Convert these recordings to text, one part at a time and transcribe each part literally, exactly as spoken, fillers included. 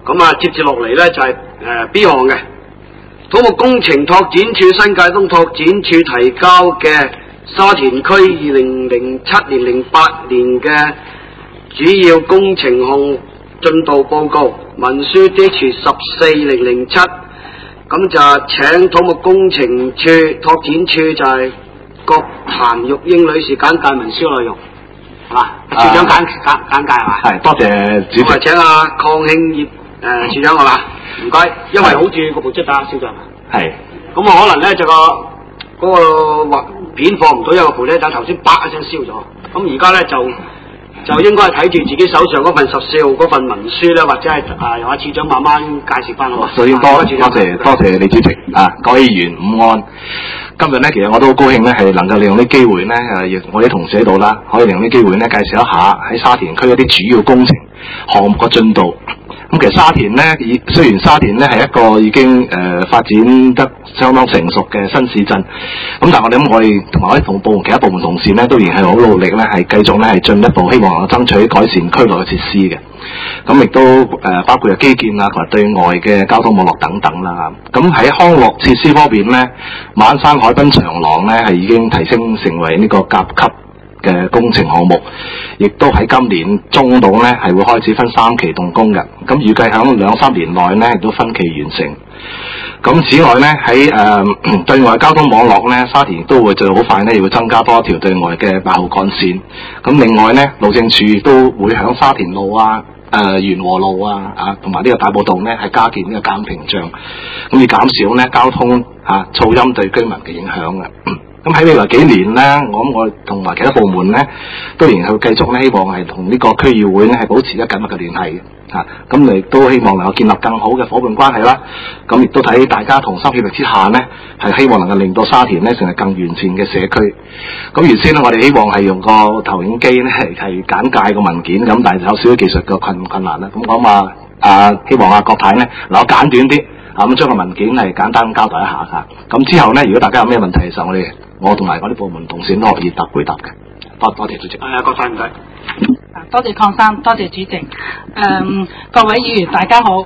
咁啊，接住落嚟咧就係、是、誒、呃、B 項嘅土木工程拓展處新界東拓展處提交嘅沙田區二零零七年零八年嘅主要工程項目進度報告文書 D H 十四零零七，咁就請土木工程處拓展處就係郭譚玉英女士簡介文書內容，係嘛？處長簡簡簡介係嘛？ 係，多謝主席。 我係請阿鄺慶業誒處長係嘛？唔該，因為好似個部質啊，小長。係。咁我可能咧就個嗰個畫片放唔到，因為個部質但頭先叭一聲燒咗，咁而家咧就。就應該係睇住自己手上嗰份十四號嗰份文書咧，或者係啊由阿處長慢慢介紹翻好嘛。首先多多謝多謝李主席啊，各位議員午安。今日咧其實我都好高興咧，係能夠利用啲機會咧，誒我哋同事喺度啦，可以利用啲機會咧介紹一下喺沙田區一啲主要工程項目嘅進度。咁其實沙田咧，以雖然沙田咧係一個已經誒、呃、發展得相當成熟嘅新市鎮，咁但係我哋諗我哋同埋我哋同部門其他部門同事咧，都仍然係好努力咧，係繼續咧係進一步希望能夠爭取改善區內嘅設施嘅。咁亦都誒、呃、包括有基建啊，同埋對外嘅交通網絡等等啦。咁喺康樂設施方面咧，馬鞍山海濱長廊咧係已經提升成為呢個甲級嘅工程項目，亦都喺今年中度咧係會開始分三期動工嘅，咁預計響兩三年內咧亦都分期完成。咁此外咧喺誒對外交通網絡咧，沙田亦都會最好快咧，亦會增加多一條對外嘅八號幹線。咁另外咧，路政署亦都會響沙田路啊、誒元和路啊、啊同埋呢個大埔道咧係加建呢個減屏障，咁以減少咧交通啊噪音對居民嘅影響嘅。咁喺未來幾年咧，我諗我同埋其他部門咧，都仍然去繼續咧，希望係同呢個區議會咧係保持一緊密嘅聯繫嘅，嚇。咁亦都希望能夠建立更好嘅伙伴關係啦。咁亦都睇大家同心協力之下咧，係希望能夠令到沙田咧成為更完善嘅社區。咁原先咧，我哋希望係用個投影機咧係係簡介個文件，咁但係有少少技術嘅困困難啦。咁講話啊，希望阿郭太咧能夠簡短啲，啊咁將個文件係簡單交代一下嚇。咁之後咧，如果大家有咩問題嘅時候，我哋我同埋嗰啲部門同事都可以答回答嘅。多多謝主席。係啊，郭太唔該。 多謝鄺生，多謝主席。誒、嗯，各位議員大家好。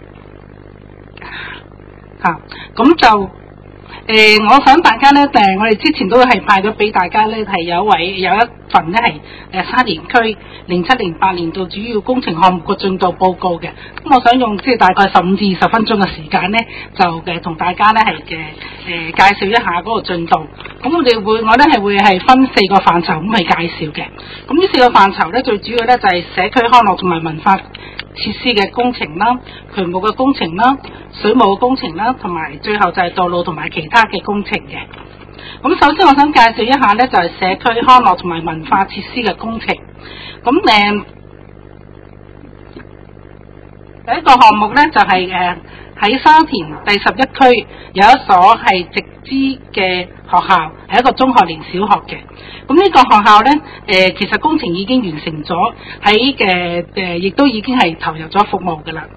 嚇、啊，咁就誒、呃，我想大家咧誒，我哋之前都係派咗俾大家咧，係有一位有一份咧係誒沙田區零七零八年度主要工程項目嘅進度報告嘅。咁我想用即係大概十五至二十分鐘嘅時間咧，就誒同大家咧係嘅誒介紹一下嗰個進度。咁我哋會我咧係會係分四個範疇咁去介紹嘅。咁呢四個範疇咧，最主要咧就係社區康樂同埋文化設施嘅工程啦、渠務嘅工程啦、水務嘅工程啦，同埋最後就係道路同埋其他嘅工程嘅。咁首先我想介紹一下咧，就係社區康樂同埋文化設施嘅工程。咁誒第一個項目咧就係誒喺沙田第十一區有一所係直資嘅學校，係一個中學連小學嘅。咁呢個學校咧，誒、呃、其實工程已經完成咗，喺嘅誒亦都已經係投入咗服務㗎啦。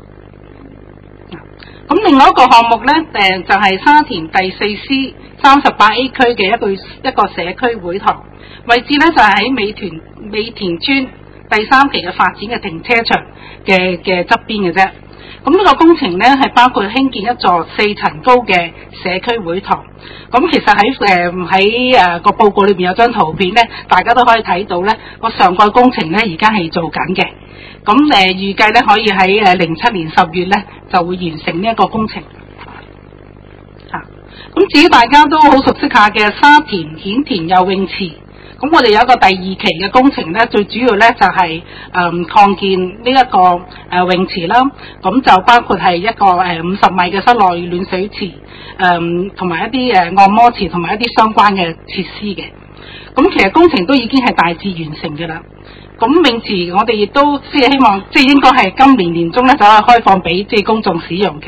咁另外一個項目咧，誒、呃、就係、是、沙田第四 C 三十八 A 區嘅一個一個社區會堂，位置咧就係、是、喺美田美田村第三期嘅發展嘅停車場嘅嘅側邊嘅啫。咁呢個工程咧係包括興建一座四層高嘅社區會堂。咁其實喺誒喺誒個報告裏邊有張圖片咧，大家都可以睇到咧個上蓋工程咧而家係做緊嘅。咁誒、呃、預計咧可以喺誒零七年十月咧就會完成呢一個工程。嚇、啊！咁至於大家都好熟悉下嘅沙田顯田游泳池。咁我哋有一個第二期嘅工程咧，最主要咧就係、是、誒、嗯、擴建呢一個誒、呃、泳池啦。咁就包括係一個誒五十米嘅室內暖水池，誒同埋一啲誒、呃、按摩池同埋一啲相關嘅設施嘅。咁其實工程都已經係大致完成嘅啦。咁泳池我哋亦都即係希望，即係應該係今年年中咧就可以開放俾即係公眾使用嘅。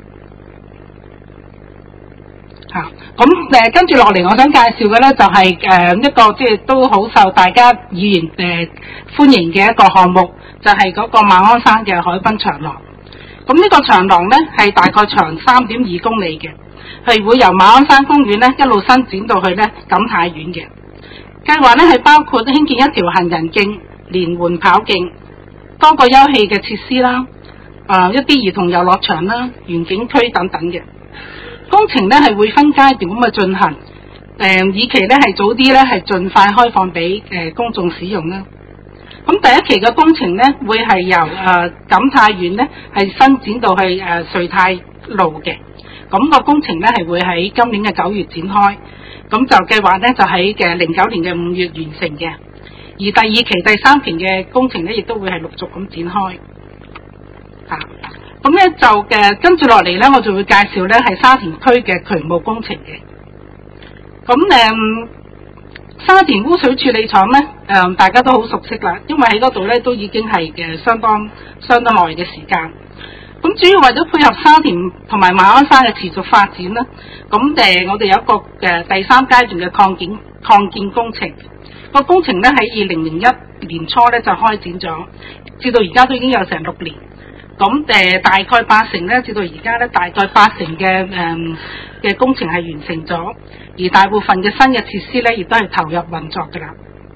嚇、啊！咁誒跟住落嚟，我想介紹嘅咧就係、是、誒、呃、一個即係都好受大家議員誒、呃、歡迎嘅一個項目，就係、是、嗰個馬鞍山嘅海濱長廊。咁呢個長廊咧係大概長三點二公里嘅，係會由馬鞍山公園咧一路伸展到去咧錦泰苑嘅。計劃咧係包括興建一條行人徑、連環跑徑、多個休憩嘅設施啦、 呃、一啲兒童遊樂場啦、園景區等等嘅工程咧係會分階段咁去進行，誒、呃、以期咧係早啲咧係盡快開放俾誒、呃、公眾使用啦。咁第一期嘅工程咧會係由誒錦泰苑咧係伸展到去誒瑞泰路嘅，咁、那個工程咧係會喺今年嘅九月展開，咁就計劃咧就喺嘅零九年嘅五月完成嘅。而第二期、第三期嘅工程咧，亦都會係陸續咁展開。嚇、啊，咁咧就嘅跟住落嚟咧，我就會介紹咧係沙田區嘅渠務工程嘅。咁誒、嗯，沙田污水處理廠咧，誒、嗯、大家都好熟悉啦，因為喺嗰度咧都已經係嘅相當相當耐嘅時間。咁主要為咗配合沙田同埋馬鞍山嘅持續發展啦，咁誒我哋有一個嘅第三階段嘅擴建擴建工程。個工程咧喺二零零一年初咧就開展咗，至到而家都已經有成六年。咁誒、呃、大概八成咧，至到而家咧大概八成嘅誒嘅工程係完成咗，而大部分嘅新嘅設施咧亦都係投入運作㗎啦。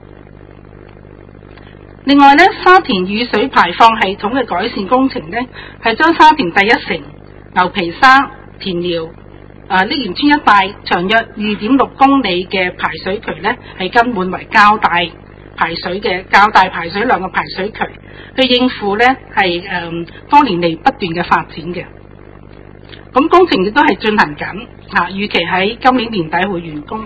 另外咧，沙田雨水排放系統嘅改善工程咧，係將沙田第一城、牛皮沙、田寮、啊！瀝源村一帶長約二點六公里嘅排水渠咧，係更換為較大排水嘅較大排水量嘅排水渠，去應付咧係誒多年嚟不斷嘅發展嘅。咁工程亦都係進行緊嚇，預期喺今年年底會完工。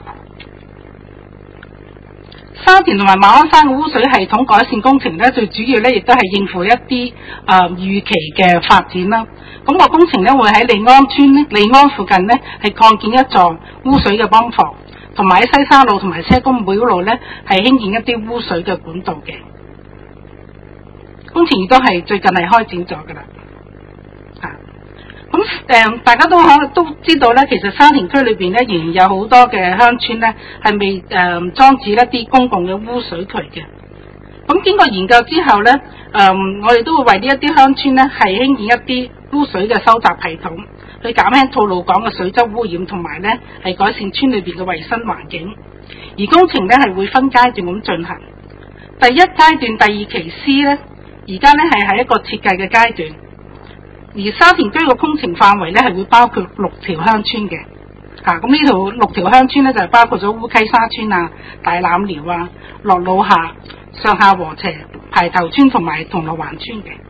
沙田同埋馬鞍山嘅污水系統改善工程咧，最主要咧亦都係應付一啲誒、呃、預期嘅發展啦。咁、那個工程咧會喺利安村咧、利安附近咧係擴建一座污水嘅泵房，同埋喺西沙路同埋車公廟路咧係興建一啲污水嘅管道嘅。工程亦都係最近係開展咗㗎啦。嚇、啊，咁誒、呃、大家都可能都知道咧，其實沙田區裏邊咧仍然有好多嘅鄉村咧係未誒、呃、裝置一啲公共嘅污水渠嘅。咁經過研究之後咧，誒、呃、我哋都會為呢一啲鄉村咧係興建一啲污水嘅收集系統，去減輕吐露港嘅水質污染，同埋咧係改善村裏邊嘅衛生環境。而工程咧係會分階段咁進行。第一階段第二期 C 咧，而家咧係喺一個設計嘅階段。而沙田區嘅工程範圍咧係會包括六條鄉村嘅。嚇、啊，咁呢條六條鄉村咧就係、是、包括咗烏溪沙村啊、大欖寮啊、落老下、上下禾輋、排頭村同埋銅鑼灣村嘅。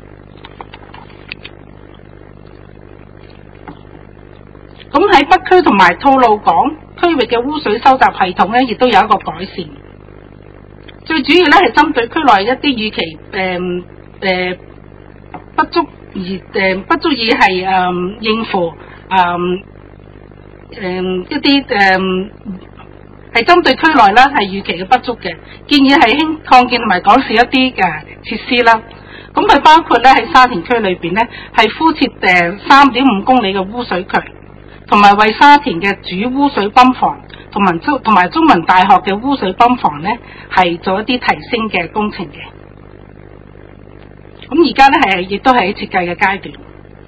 咁喺北區同埋吐露港區域嘅污水收集系統咧，亦都有一個改善。最主要咧係針對區內一啲預期誒誒不足而誒、呃、不足以係誒、呃、應付誒誒、呃呃、一啲誒係針對區內啦係預期嘅不足嘅，建議係興擴建同埋改善一啲嘅設施啦。咁佢包括咧喺沙田區裏邊咧係敷設誒三點五公里嘅污水渠，同埋為沙田嘅主污水泵房同埋中同埋中文大學嘅污水泵房咧係做一啲提升嘅工程嘅。咁而家咧係亦都係喺設計嘅階段。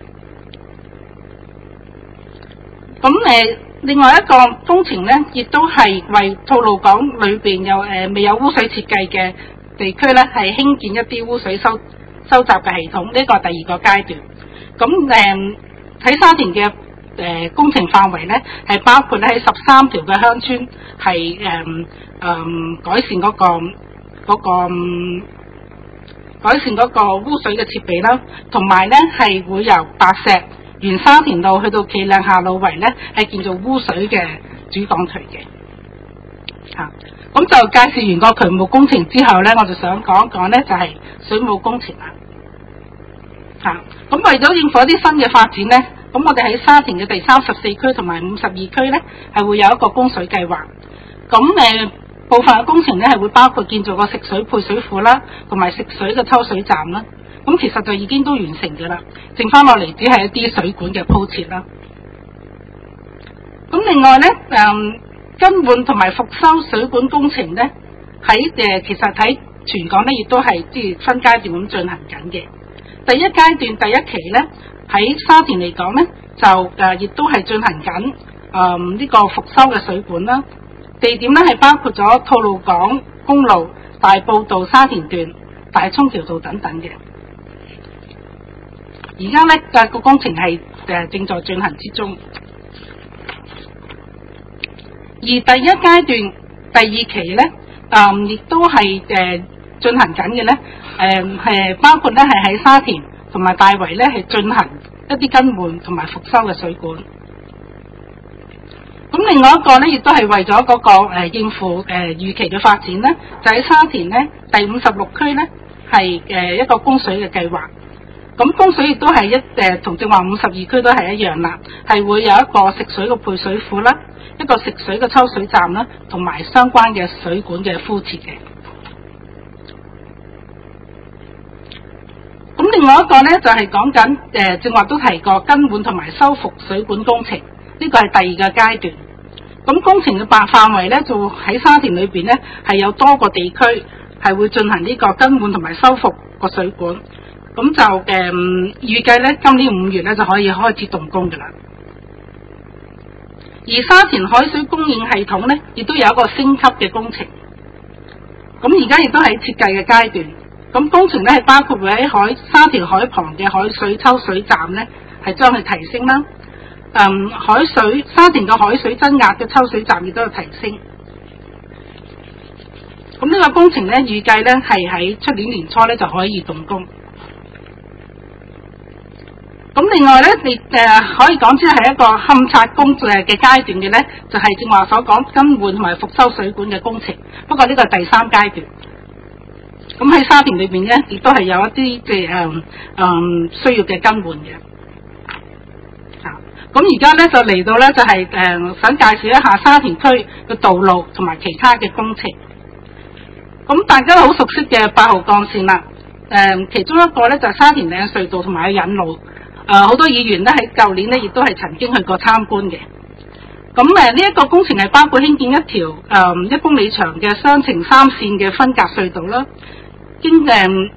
咁誒、呃，另外一個工程咧，亦都係為吐露港裏邊有誒、呃、未有污水設計嘅地區咧，係興建一啲污水收收集嘅系統。呢、這個係第二個階段。咁誒喺沙田嘅誒、呃、工程範圍咧，係包括咧喺十三條嘅鄉村係誒誒改善嗰、那個嗰、那個。嗯改善嗰個污水嘅設備啦，同埋咧係會由白石沿沙田路去到企嶺下路圍咧，係建造污水嘅主幹渠嘅。嚇、啊，咁就介紹完個渠務工程之後咧，我就想講一講咧就係、是、水務工程啦。嚇、啊，咁為咗應付一啲新嘅發展咧，咁我哋喺沙田嘅第三十四區同埋五十二區咧，係會有一個供水計劃。咁誒。呃部分嘅工程咧係會包括建造個食水配水庫啦，同埋食水嘅抽水站啦。咁其實就已經都完成嘅啦，剩翻落嚟只係一啲水管嘅鋪設啦。咁另外咧，誒、嗯、更換同埋復修水管工程咧，喺誒、呃、其實喺全港咧亦都係即係分階段咁進行緊嘅。第一階段第一期咧喺沙田嚟講咧，就誒亦、呃、都係進行緊誒呢個復修嘅水管啦。地點咧係包括咗吐露港公路、大埔道沙田段、大涌橋道等等嘅。 而家咧嘅個工程係誒正在進行之中。而第一階段第二期咧，誒亦都係誒進行緊嘅咧，誒係包括咧係喺沙田同埋大圍咧係進行一啲更換同埋復修嘅水管。咁另外一個咧，亦都係為咗嗰個誒應付誒預期嘅發展咧，就喺沙田咧第五十六區咧係誒一個供水嘅計劃。咁供水亦都係一誒同正話五十二區都係一樣啦，係會有一個食水嘅配水庫啦，一個食水嘅抽水站啦，同埋相關嘅水管嘅敷設嘅。咁另外一個咧就係講緊誒正話都提過更換同埋修復水管工程。呢個係第二個階段，咁工程嘅範範圍咧就喺沙田裏邊咧係有多個地區係會進行呢個更換同埋修復個水管，咁就誒、嗯、預計咧今年五月咧就可以開始動工㗎啦。而沙田海水供應系統咧亦都有一個升級嘅工程，咁而家亦都喺設計嘅階段，咁工程咧係包括會喺海沙田海旁嘅海水抽水站咧係將佢提升啦。嗯，海水沙田嘅海水增壓嘅抽水站亦都有提升。咁呢個工程咧，預計咧係喺出年年初咧就可以動工。咁另外咧，你誒、呃、可以講之係一個勘察工作嘅階段嘅咧，就係、是、正話所講更換同埋復修水管嘅工程。不過呢個係第三階段。咁喺沙田裏邊咧，亦都係有一啲嘅誒誒需要嘅更換嘅。咁而家咧就嚟到咧就係、是、誒、呃、想介紹一下沙田區嘅道路同埋其他嘅工程。咁大家好熟悉嘅八號幹線啦，誒、呃、其中一個咧就係、是、沙田嶺隧道同埋引路，誒、呃、好多議員咧喺舊年咧亦都係曾經去過參觀嘅。咁誒呢一個工程係包括興建一條誒、呃、一公里長嘅雙程三線嘅分隔隧道啦，經誒。呃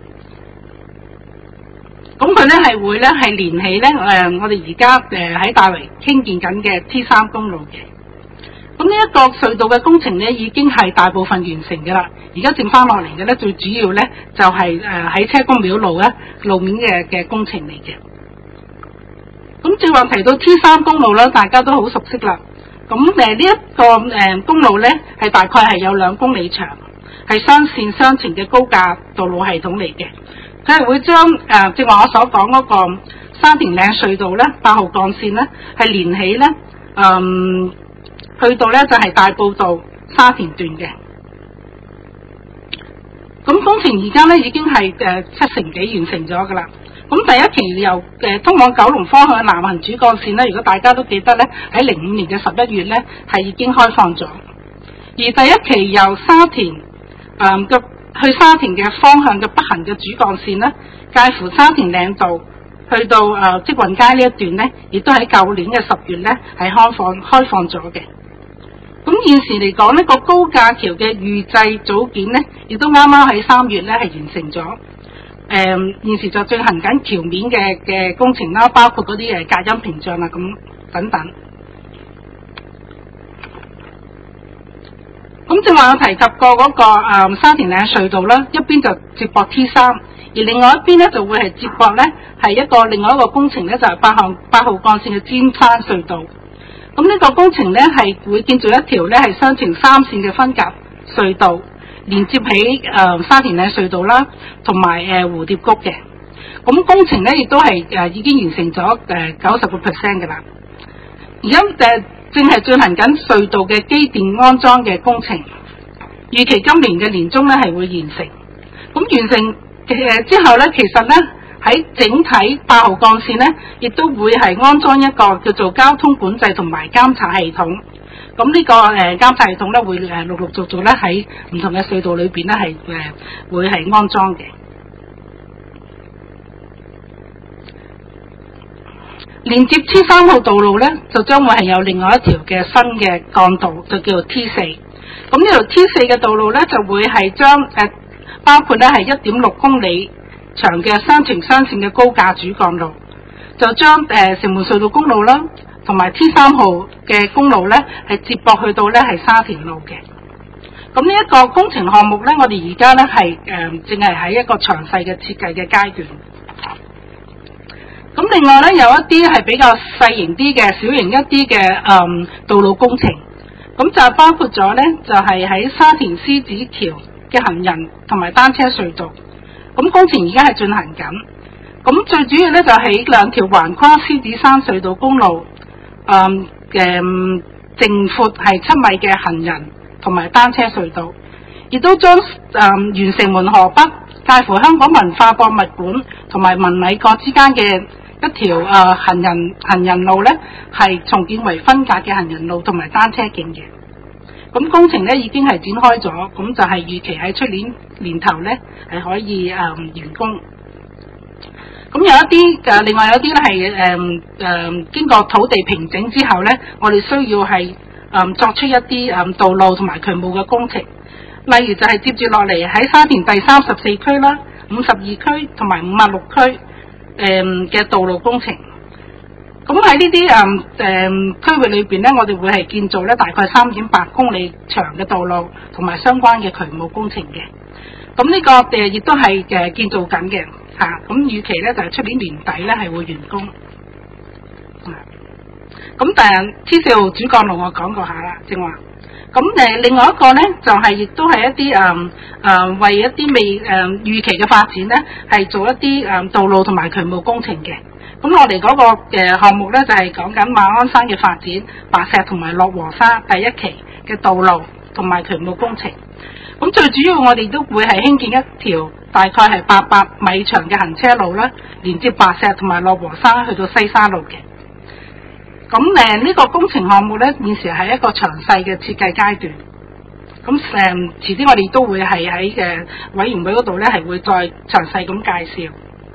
咁佢咧係會咧係連起咧誒、呃，我哋而家誒喺大圍興建緊嘅 T 三公路嘅。咁呢一個隧道嘅工程咧已經係大部分完成嘅啦，而家剩翻落嚟嘅咧最主要咧就係誒喺車公廟路咧路面嘅嘅工程嚟嘅。咁正話提到 T 三公路啦，大家都好熟悉啦。咁誒呢一個誒、呃、公路咧係大概係有兩公里長，係雙線雙程嘅高架道路系統嚟嘅。佢係會將誒，正話我所講嗰個沙田嶺隧道咧，八號幹線咧，係連起咧，嗯，去到咧就係、是、大埔道沙田段嘅。咁工程而家咧已經係誒、呃、七成幾完成咗噶啦。咁第一期由誒、呃、通往九龍方向嘅南行主幹線咧，如果大家都記得咧，喺零五年嘅十一月咧係已經開放咗。而第一期由沙田誒嘅、呃去沙田嘅方向嘅北行嘅主幹線咧，介乎沙田嶺道去到誒積運街呢一段咧，亦都喺舊年嘅十月咧係開放開放咗嘅。咁現時嚟講呢個高架橋嘅預製組件咧，亦都啱啱喺三月咧係完成咗。誒、呃、現時就進行緊橋面嘅嘅工程啦，包括嗰啲誒隔音屏障啊咁等等。咁正話我提及過嗰、那個、嗯、沙田嶺隧道啦，一邊就接駁 T 三，而另外一邊咧就會係接駁咧係一個另外一個工程咧就係、是、八號八號幹線嘅尖山隧道。咁呢個工程咧係會建造一條咧係雙程三線嘅分隔隧道，連接起誒、呃、沙田嶺隧道啦，同埋誒蝴蝶谷嘅。咁工程咧亦都係誒、呃、已經完成咗誒九十個 percent 嘅啦。而家誒正係進行緊隧道嘅機電安裝嘅工程，預期今年嘅年中咧係會完成。咁完成誒之後咧，其實咧喺整體八號幹線咧，亦都會係安裝一個叫做交通管制同埋監察系統。咁呢個誒監察系統咧會誒陸陸續續咧喺唔同嘅隧道裏邊咧係誒會係安裝嘅。連接 T 三號道路咧，就將會係有另外一條嘅新嘅幹道，就叫做 T 四。咁呢條 T 四嘅道路咧，就會係將誒包括咧係一點六公里長嘅雙程雙線嘅高架主幹路，就將誒城門隧道公路啦，同埋 T 三號嘅公路咧，係接駁去到咧係沙田路嘅。咁呢一個工程項目咧，我哋而家咧係誒正係喺一個詳細嘅設計嘅階段。咁咁另外咧有一啲係比較細型啲嘅、小型一啲嘅誒道路工程，咁就包括咗咧就係、是、喺沙田獅子橋嘅行人同埋單車隧道，咁工程而家係進行緊。咁最主要咧就喺兩條橫跨獅子山隧道公路誒嘅淨闊係七米嘅行人同埋單車隧道，亦都將誒完成門河北介乎香港文化博物館同埋文禮閣之間嘅一條誒、呃、行人行人路咧，係重建為分隔嘅行人路同埋單車徑嘅。咁工程咧已經係展開咗，咁就係預期喺出年年頭咧係可以誒、呃、完工。咁有一啲誒，另外有啲咧係誒誒經過土地平整之後咧，我哋需要係誒、呃、作出一啲誒、呃、道路同埋渠務嘅工程，例如就係接住落嚟喺沙田第三十四區啦、五十二區同埋五十六區誒嘅道路工程。咁喺呢啲誒誒區域裏邊咧，我哋會係建造咧大概三點八公里長嘅道路同埋相關嘅渠務工程嘅。咁呢個誒亦都係誒建造緊嘅嚇。咁預期咧就係出年年底咧係會完工。咁但係天使號主幹路我講過下啦，正話。咁誒另外一個咧就係、是、亦都係一啲誒誒為一啲未誒、呃、預期嘅發展咧，係做一啲誒、呃、道路同埋渠務工程嘅。咁我哋嗰個嘅項目咧就係講緊馬鞍山嘅發展，白石同埋落禾沙第一期嘅道路同埋渠務工程。咁最主要我哋都會係興建一條大概係八百米長嘅行車路啦，連接白石同埋落禾沙去到西沙路嘅。咁誒呢個工程項目咧現時係一個詳細嘅設計階段。咁誒遲啲我哋都會係喺嘅委員會嗰度咧係會再詳細咁介紹。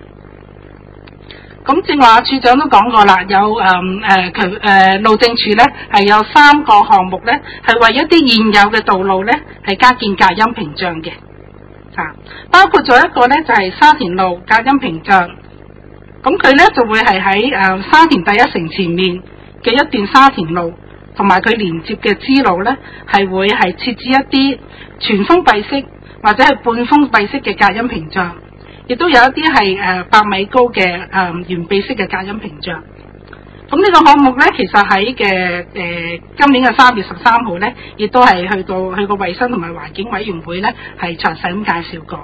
咁正話處長都講過啦，有誒誒佢誒路政署咧係有三個項目咧，係為一啲現有嘅道路咧係加建隔音屏障嘅，嚇、啊，包括咗一個咧就係、是、沙田路隔音屏障，咁佢咧就會係喺誒沙田第一城前面嘅一段沙田路，同埋佢連接嘅支路咧係會係設置一啲全封閉式或者係半封閉式嘅隔音屏障。亦都有一啲係誒百米高嘅誒懸臂式嘅隔音屏障。咁呢個項目咧，其實喺嘅誒今年嘅三月十三號咧，亦都係去到去個衛生同埋環境委員會咧，係詳細咁介紹過。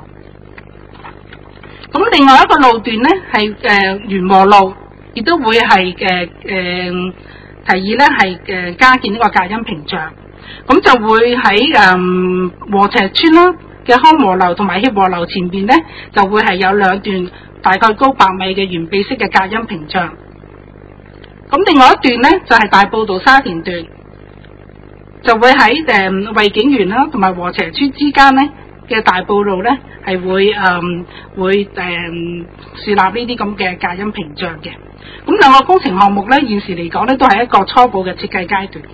咁另外一個路段咧，係誒元和路，亦都會係嘅誒提議咧係誒加建呢個隔音屏障。咁就會喺誒禾輋邨啦嘅康和樓同埋協和樓前邊咧，就會係有兩段大概高百米嘅懸臂式嘅隔音屏障。咁另外一段咧就係、是、大埔道沙田段，就會喺誒惠景園啦同埋禾輋邨之間咧嘅大埔路咧係會誒、嗯、會誒樹立呢啲咁嘅隔音屏障嘅。咁兩個工程項目咧現時嚟講咧都係一個初步嘅設計階段。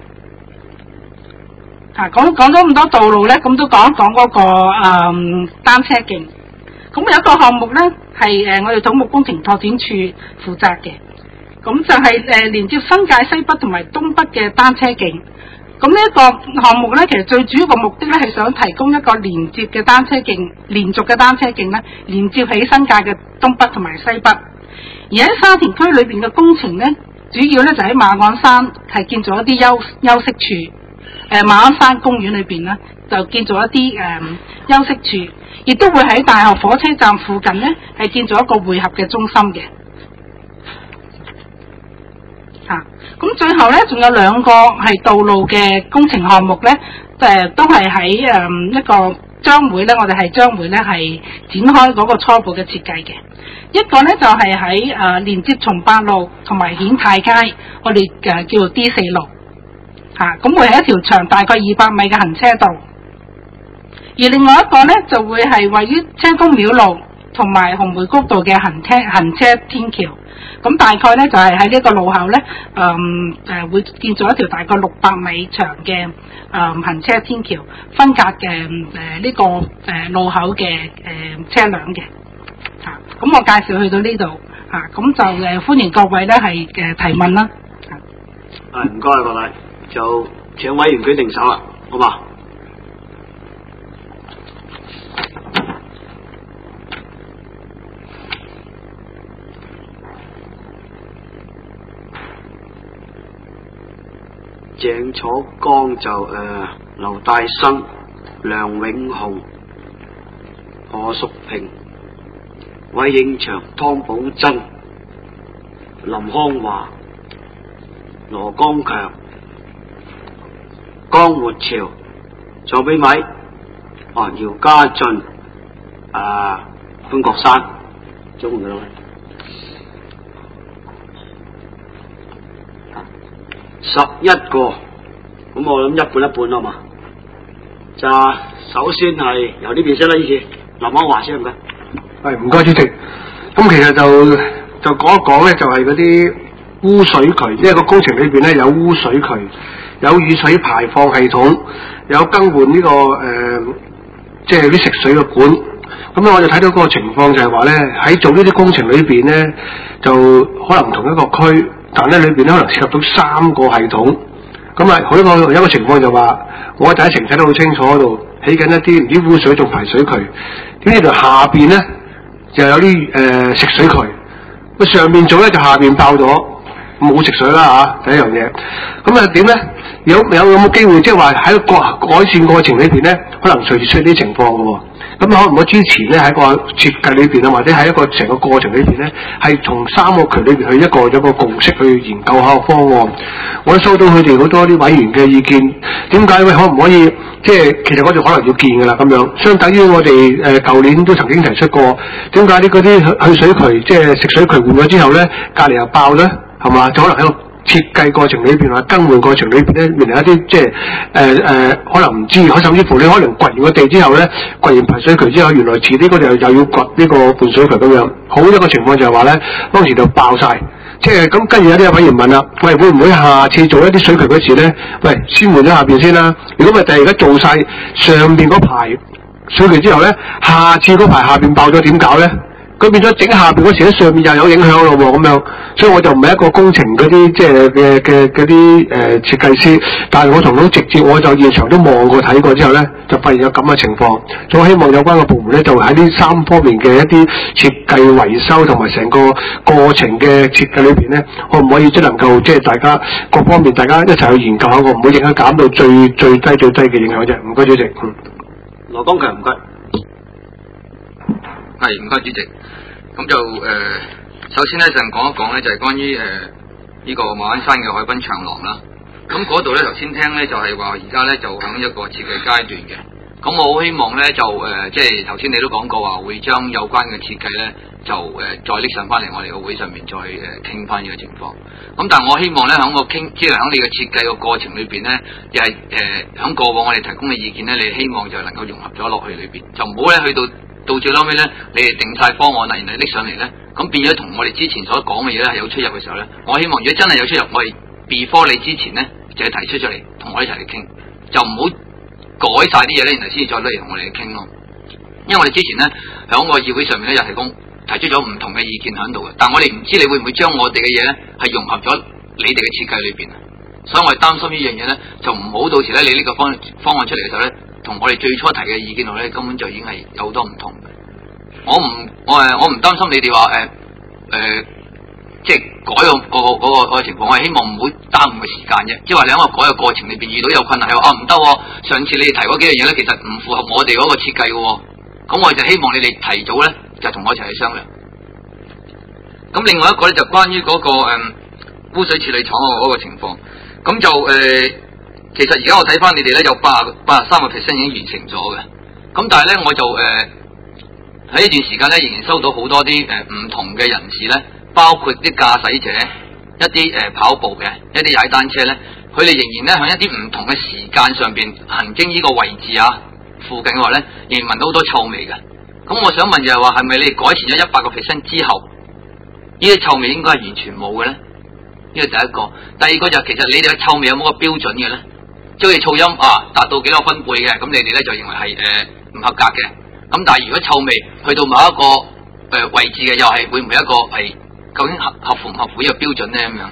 啊，講講咗咁多道路咧，咁都講一講嗰、那個誒、嗯、單車徑。咁有一個項目咧係誒我哋土木工程拓展處負責嘅，咁就係、是、誒、呃、連接新界西北同埋東北嘅單車徑。咁呢一個項目咧，其實最主要嘅目的咧係想提供一個連接嘅單車徑，連續嘅單車徑咧，連接起新界嘅東北同埋西北。而喺沙田區裏邊嘅工程咧，主要咧就喺馬鞍山係建造一啲休休息處。誒馬鞍山公園裏邊咧，就建造一啲誒、嗯、休息處，亦都會喺大學火車站附近咧，係建造一個匯合嘅中心嘅。嚇、啊，咁最後咧，仲有兩個係道路嘅工程項目咧，誒、呃、都係喺誒一個將會咧，我哋係將會咧係展開嗰個初步嘅設計嘅。一個咧就係喺誒連接松八路同埋顯泰街，我哋誒、呃、叫做 D 四路。嚇、啊，咁會係一條長大概二百米嘅行車道，而另外一個咧就會係位於車公廟路同埋紅梅谷道嘅行車行車天橋，咁大概咧就係喺呢個路口咧，誒、嗯、誒、呃、會建造一條大概六百米長嘅誒、呃、行車天橋，分隔嘅誒呢個誒、呃、路口嘅誒、呃、車輛嘅。嚇、啊，咁我介紹去到呢度，嚇、啊，咁就誒、呃、歡迎各位咧係嘅提問啦。 係、啊，唔該各位。就請委員舉定手啦，好嘛？ 鄭楚江就誒、呃、劉大生、梁永雄、何淑平、韋應祥、湯寶珍、林康華、羅光強、江活潮、左比米、哦姚家俊、啊潘國山，總共幾多位？十一個，咁我諗一半一半啦嘛。就首先係由呢邊先啦，呢次林康華先唔該。 係唔該主席。咁其實就就講一講咧，就係嗰啲污水渠，因為個工程裏邊咧有污水渠，有雨水排放系統，有更換呢、這個誒，即係啲食水嘅管。咁咧我就睇到嗰個情況就係話咧，喺做呢啲工程裏邊咧，就可能唔同一個區。但咧裏邊咧可能涉及到三個系統，咁啊，佢一個有一個情況就話，我第一程睇得好清楚，嗰度起緊一啲唔知污水仲排水渠，點知就下邊咧就有啲誒、呃、食水渠，咁上面做咧就下邊爆咗，冇食水啦嚇、啊，第一樣嘢。咁啊點咧？有有有冇機會即係話喺個改善過程裏邊咧，可能隨時出現啲情況嘅喎？咁可唔可以之前咧喺個設計裏邊啊，或者喺一個成個過程裏邊咧，係從三個渠裏邊去一個有一個共識去研究下個方案。我都收到佢哋好多啲委員嘅意見，點解喂可唔可以即係其實嗰度可能要建㗎啦咁樣，相等於我哋誒舊年都曾經提出過，點解呢嗰啲去水渠即係食水渠換咗之後咧，隔離又爆咧，係嘛？就可能喺個設計過程裏邊或者更換過程裏邊咧，面臨一啲即係誒誒，可能唔知，可甚至乎你可能掘完個地之後咧，掘完排水渠之後，原來遲啲嗰度又要掘呢個半水渠咁樣。好一個情況就係話咧，當時就爆晒，即係咁跟住有啲委員問啦，喂，會唔會下次做一啲水渠嗰時咧，喂，先換咗下邊先啦？如果咪第而家做晒上邊嗰排水渠之後咧，下次嗰排下邊爆咗點搞咧？佢變咗整下邊嗰時喺上面又有影響咯喎，咁樣，所以我就唔係一個工程嗰啲即係嘅嘅嗰啲誒設計師，但係我同到直接我就現場都望過睇過之後咧，就發現有咁嘅情況，所以我希望有關嘅部門咧就喺呢三方面嘅一啲設計維修同埋成個過程嘅設計裏邊咧，可唔可以即能夠即係大家各方面大家一齊去研究下，我唔會影響減到最最低最低嘅影響啫。唔該主席。嗯。 羅光強唔該。 係唔該主席。咁就誒、呃，首先咧就講一講咧，就係、是、關於誒呢、呃這個馬鞍山嘅海濱長廊啦。咁嗰度咧頭先聽咧就係話而家咧就喺一個設計階段嘅。咁我好希望咧就誒、呃，即係頭先你都講過話會將有關嘅設計咧就誒、呃、再拎上翻嚟我哋個會上面再誒傾翻呢個情況。咁但係我希望咧喺個傾，即係喺你嘅設計個過程裏邊咧，又係誒喺過往我哋提供嘅意見咧，你希望就能夠融合咗落去裏邊，就唔好咧去到。到最後尾咧，你哋定晒方案啦，然後拎上嚟咧，咁變咗同我哋之前所講嘅嘢咧係有出入嘅時候咧，我希望如果真係有出入，我哋 before 你之前咧就係提出出嚟，同我一齊嚟傾，就唔好改晒啲嘢咧，然後先至再攞嚟同我哋傾咯。因為我哋之前咧喺個議會上面咧又提供提出咗唔同嘅意見喺度嘅，但我哋唔知你會唔會將我哋嘅嘢咧係融合咗你哋嘅設計裏邊啊，所以我哋擔心呢樣嘢咧就唔好到時咧你呢個方方案出嚟嘅時候咧。同我哋最初提嘅意見度咧，根本就已經係有好多唔同嘅。我唔我誒我唔擔心你哋話誒誒，即係改個個個個個情況。我係希望唔好耽誤嘅時間啫。即係話你喺個改嘅過程裏邊遇到有困難，係話啊唔得，上次你哋提嗰幾樣嘢咧，其實唔符合我哋嗰個設計嘅。咁我就希望你哋提早咧，就同我一齊去商量。咁另外一個咧就關於嗰、那個誒、嗯、污水處理廠嗰個情況，咁就誒。呃其實而家我睇翻你哋咧有八八十三個 percent 已經完成咗嘅，咁但係咧我就誒喺呢段時間咧仍然收到好多啲誒唔同嘅人士咧，包括啲駕駛者、一啲誒、呃、跑步嘅、一啲踩單車咧，佢哋仍然咧喺一啲唔同嘅時間上邊行經呢個位置啊附近嘅話咧，仍然聞到好多臭味嘅。咁我想問就係話，係咪你哋改善咗一百個 percent 之後，呢啲臭味應該係完全冇嘅咧？呢個第一個，第二個就係、其實你哋嘅臭味有冇個標準嘅咧？即係噪音啊，達到幾多分貝嘅，咁你哋咧就認為係誒唔合格嘅。咁但係如果臭味去到某一個誒、呃、位置嘅，又係會唔會一個係究竟合合符唔合乎呢個標準咧？咁樣。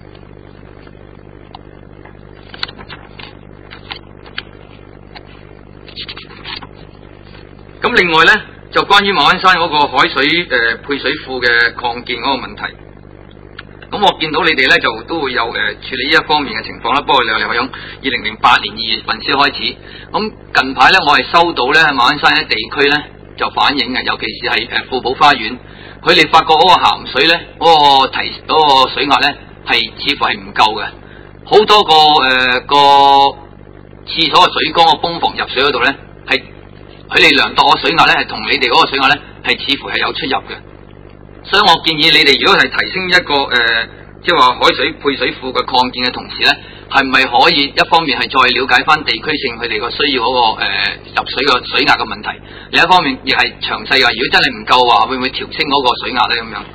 咁另外咧，就關於馬鞍山嗰個海水誒、呃、配水庫嘅擴建嗰個問題。 咁我見到你哋咧就都會有誒、呃、處理呢一方面嘅情況啦。不過你係響二零零八年二月份先開始。咁近排咧我係收到咧喺馬鞍山一地區咧就反映嘅，尤其是係誒富寶花園，佢哋發覺嗰個鹹水咧嗰、嗰個提嗰、嗰個水壓咧係似乎係唔夠嘅，好多個誒、呃、個廁所嘅水缸個泵房入水嗰度咧係佢哋量度個水壓咧係同你哋嗰個水壓咧係似乎係有出入嘅。所以我建議你哋如果係提升一個誒、呃，即係話海水配水庫嘅擴建嘅同時咧，係咪可以一方面係再了解翻地區性佢哋個需要嗰、那個誒、呃、入水個水壓嘅問題，另一方面亦係詳細話，如果真係唔夠話，會唔會調升嗰個水壓咧咁樣？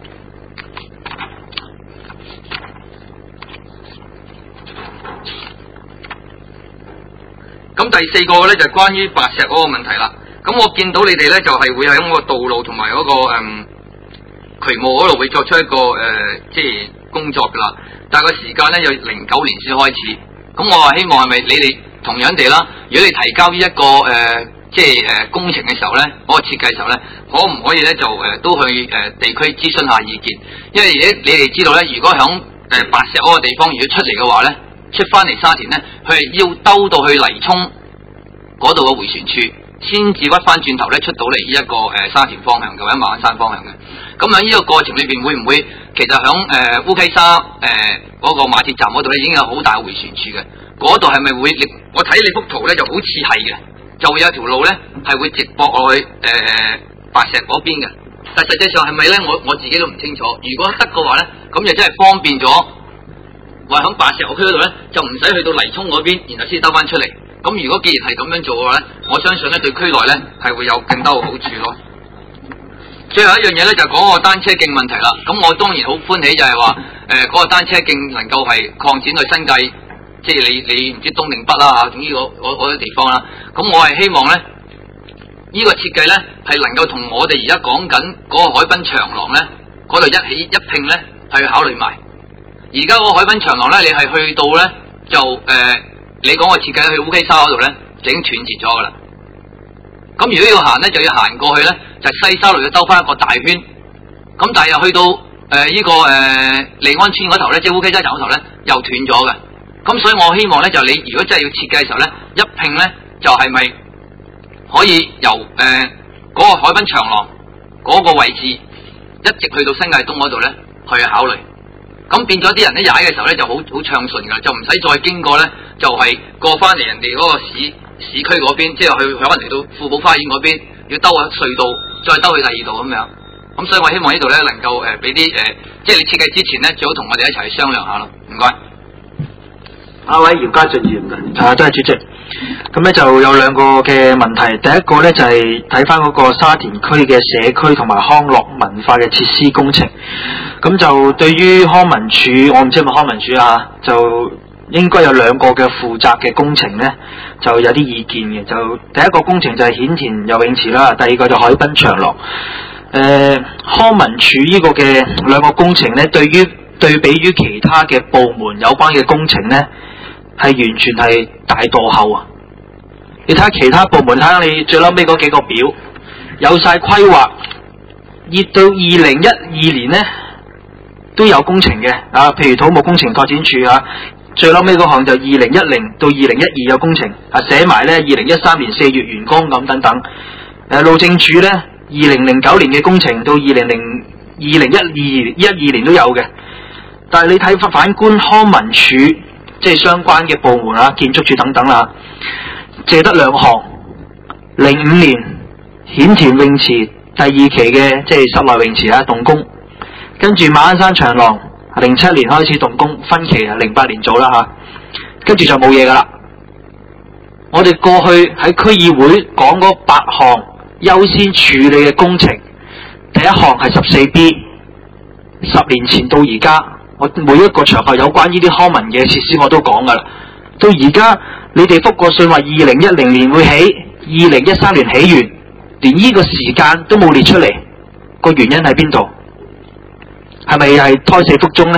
咁第四個咧就係、是、關於白石嗰個問題啦。咁我見到你哋咧就係、是、會喺嗰個道路同埋嗰個誒。嗯渠務嗰度會作出一個誒、呃，即係工作噶啦，但係個時間咧有零九年先開始。咁我話希望係咪你哋同樣地啦？如果你提交呢、這、一個誒、呃，即係誒、呃、工程嘅時候咧，嗰、那個設計時候咧，可唔可以咧就誒、呃、都去誒、呃、地區諮詢下意見？因為而家你哋知道咧，如果響誒、呃、白石嗰個地方如果出嚟嘅話咧，出翻嚟沙田咧，佢係要兜到去泥涌嗰度嘅迴旋處，先至屈翻轉頭咧出到嚟呢一個誒、呃、沙田方向嘅或者馬鞍山方向嘅。咁喺呢個過程裏邊會唔會其實響誒烏溪沙誒嗰、呃那個馬鐵站嗰度咧已經有好大嘅迴旋處嘅？嗰度係咪會？我睇你幅圖咧就好似係嘅，就會有條路咧係會直駁落去誒、呃、白石嗰邊嘅。但實際上係咪咧？我我自己都唔清楚。如果得嘅話咧，咁就真係方便咗，話響白石區嗰度咧就唔使去到泥涌嗰邊，然後先兜翻出嚟。咁如果既然係咁樣做嘅話咧，我相信咧對區內咧係會有更多嘅好處咯。最後一樣嘢咧就係、是、講個單車徑問題啦。咁我當然好歡喜就係話誒嗰個單車徑能夠係擴展去新界，即係你你唔知東定北啦嚇，總之嗰嗰啲地方啦。咁我係希望咧呢、這個設計咧係能夠同我哋而家講緊嗰個海濱長廊咧嗰度一起一併咧去考慮埋。而家個海濱長廊咧，你係去到咧就誒、呃，你講個設計去烏溪沙嗰度咧就已經斷絕咗噶啦。咁如果要行咧，就要行過去咧，就係、西沙路要兜翻一個大圈。咁但係又去到誒呢、呃這個誒、呃、利安村嗰頭咧，即係烏溪沙站嗰頭咧，又斷咗嘅。咁所以我希望咧，就你如果真係要設計嘅時候咧，一併咧就係、是、咪可以由誒嗰、呃那個海濱長廊嗰個位置一直去到新界東嗰度咧去考慮。咁變咗啲人咧踩嘅時候咧就好好暢順噶，就唔使再經過咧，就係、是、過翻嚟人哋嗰個市。市區嗰邊，即係去可能嚟到富寶花園嗰邊，要兜下隧道，再兜去第二度咁樣。咁所以我希望呢度咧能夠誒俾啲誒，即係你設計之前咧，最好同我哋一齊去商量下咯。唔該。 阿位姚家俊議員嘅， 啊，多謝主席。咁咧就有兩個嘅問題，第一個咧就係睇翻嗰個沙田區嘅社區同埋康樂文化嘅設施工程。咁就對於康文署，我唔知係咪康文署啊，就應該有兩個嘅負責嘅工程咧。就有啲意見嘅，就第一個工程就係顯田游泳池啦，第二個就海濱長廊。誒、呃，康文署呢個嘅兩個工程咧，對於對比於其他嘅部門有關嘅工程咧，係完全係大墮後啊！你睇下其他部門，睇下你最嬲尾嗰幾個表，有晒規劃，熱到二零一二年咧都有工程嘅啊，譬如土木工程拓展署啊。最後尾嗰項就二零一零到二零一二有工程，啊寫埋咧二零一三年四月完工咁等等。誒路政署咧二零零九年嘅工程到二零零二零一二一二年都有嘅，但係你睇翻反觀康文署即係相關嘅部門啊，建築署等等啦，借得兩項。零五年顯田泳池第二期嘅即係室內泳池啊動工，跟住馬鞍山長廊。零七年開始動工，分期啊，零八年做啦吓，跟住就冇嘢噶啦。我哋過去喺區議會講嗰八項優先處理嘅工程，第一項係十四 B， 十年前到而家，我每一個場合有關呢啲康文嘅設施我都講噶啦。到而家你哋覆過信話二零一零年會起，二零一三年起完，連呢個時間都冇列出嚟，個原因喺邊度？係咪係胎死腹中呢？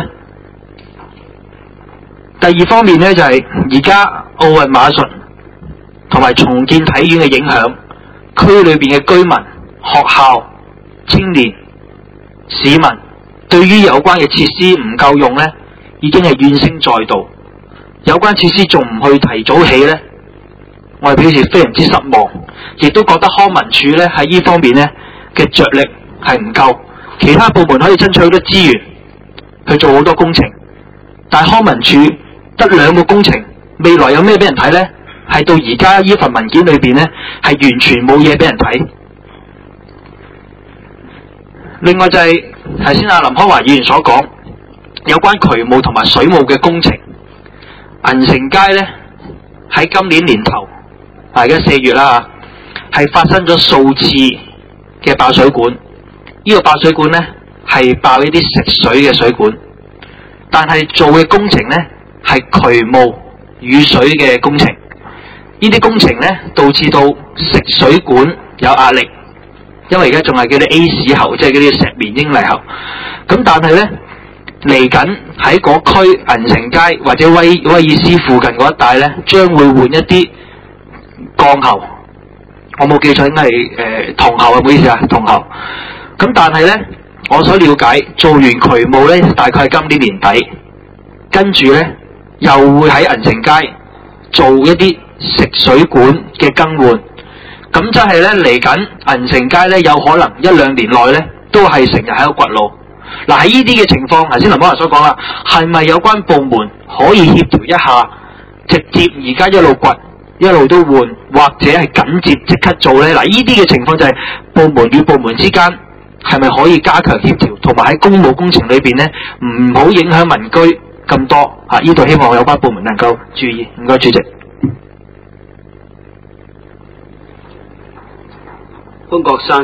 第二方面呢，就係而家奧運馬術同埋重建體院嘅影響，區裏邊嘅居民、學校、青年、市民對於有關嘅設施唔夠用呢，已經係怨聲載道。有關設施仲唔去提早起呢，我哋表示非常之失望，亦都覺得康文署呢喺呢方面呢嘅着力係唔夠。其他部門可以爭取好多資源去做好多工程，但係康文署得兩個工程，未來有咩俾人睇呢？係到而家呢份文件裏邊呢，係完全冇嘢俾人睇。另外就係頭先阿林康華議員所講，有關渠務同埋水務嘅工程，銀城街呢，喺今年年頭，而家四月啦，係發生咗數次嘅爆水管。呢個爆水管呢，係爆呢啲食水嘅水管，但係做嘅工程呢，係渠務雨水嘅工程。呢啲工程呢，導致到食水管有壓力，因為而家仲係叫啲 A 屎喉，即係嗰啲石棉英泥喉。咁但係呢，嚟緊喺嗰區銀城街或者威威爾斯附近嗰一帶呢，將會換一啲鋼喉。我冇記錯應該係誒銅喉啊，唔好意思啊，銅喉。咁但係呢，我所了解做完渠務呢，大概係今年年底，跟住呢，又會喺銀城街做一啲食水管嘅更換。咁即係呢，嚟緊銀城街呢，有可能一兩年內呢，都係成日喺度掘路。嗱，喺呢啲嘅情況，頭先林博士所講啦，係咪有關部門可以協調一下，直接而家一路掘一路都換，或者係緊接即刻做呢？嗱，呢啲嘅情況就係部門與部門之間係咪可以加強協調，同埋喺公務工程裏邊呢，唔好影響民居咁多啊！呢度希望有關部門能夠注意。唔該，主席。 潘國山，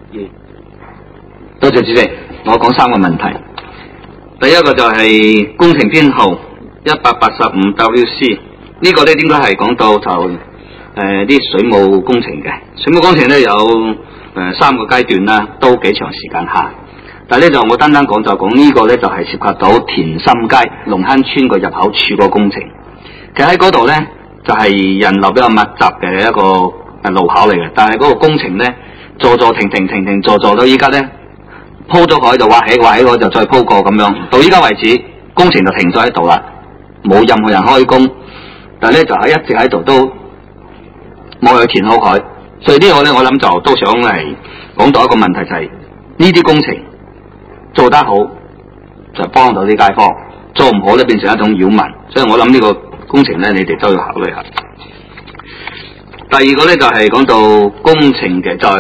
多謝主席。我講三個問題。第一個就係工程編號一百八十五 W C， 呢個咧應該係講到就誒啲、呃、水務工程嘅。水務工程咧有誒、呃、三個階段啦，都幾長時間下。但係咧就我單單講就講呢個咧就係涉及到田心街龍坑村個入口處個工程。其實喺嗰度咧就係、是、人流比較密集嘅一個誒路口嚟嘅，但係嗰個工程咧坐坐停停停停坐坐到依家咧鋪咗海就挖起，挖起我就再鋪過咁樣。到依家為止工程就停咗喺度啦，冇任何人開工，但係咧就係一直喺度都冇去填好海。所以呢個咧我諗就都想係講到一個問題，就係呢啲工程做得好就幫到啲街坊，做唔好咧變成一種擾民。所以我諗呢個工程咧你哋都要考慮下。第二個咧就係講到工程嘅就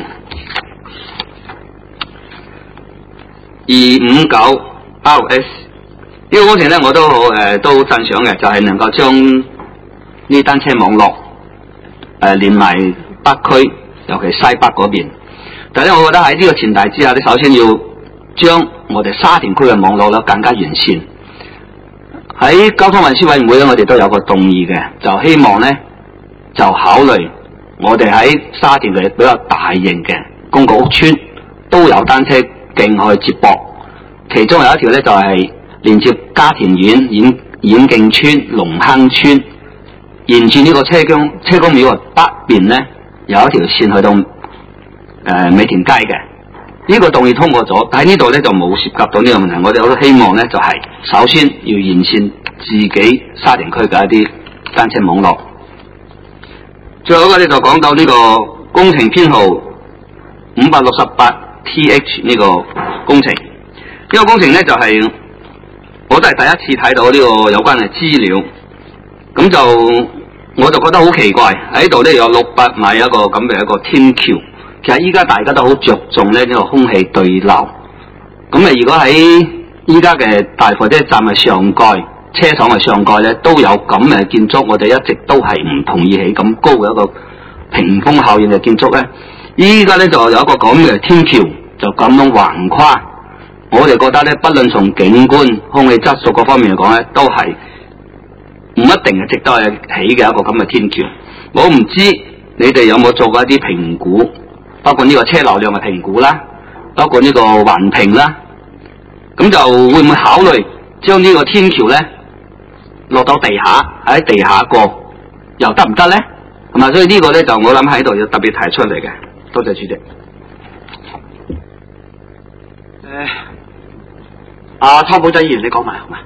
二五九 R S 呢個工程咧我都好誒、呃、都讚賞嘅，就係、是、能夠將呢單車網絡誒、呃、連埋北區，尤其西北嗰邊。但係咧，我覺得喺呢個前提之下，你首先要將我哋沙田區嘅網絡咧更加完善。喺交通運輸委員會咧，我哋都有個動議嘅，就希望咧就考慮我哋喺沙田嘅比較大型嘅公共屋邨都有單車徑去接駁。其中有一條咧就係、是、連接嘉田苑、演演徑村、龍坑村，沿住呢個車公車公廟北邊咧有一條線去到誒、呃、美田街嘅。呢、這個動議通過咗，但喺呢度咧就冇涉及到呢個問題。我哋都希望咧就係、是、首先要完善自己沙田區嘅一啲單車網絡。最後一個咧就講到呢個工程編號五百六十八 T H 呢個工程。呢、這個工程咧就係、是、我都係第一次睇到呢個有關嘅資料，咁就我就覺得好奇怪，喺度咧有六百米一個咁嘅一個天橋。其實依家大家都好着重咧呢個空氣對流，咁啊如果喺依家嘅大貨車站嘅上蓋、車廠嘅上蓋咧都有咁嘅建築，我哋一直都係唔同意起咁高嘅一個屏風效應嘅建築咧。依家咧就有一個咁嘅天橋，就咁樣橫跨，我哋覺得咧，不論從景觀、空氣質素各方面嚟講咧，都係唔一定係值得去起嘅一個咁嘅天橋。我唔知你哋有冇做過一啲評估？包括呢個車流量嘅評估啦，包括呢個環評啦，咁就會唔會考慮將呢個天橋咧落到地下，喺地下過又得唔得咧？係嘛？所以呢個咧就我諗喺度要特別提出嚟嘅。多謝主席。 誒， 阿湯寶仔議員，你講埋好嘛？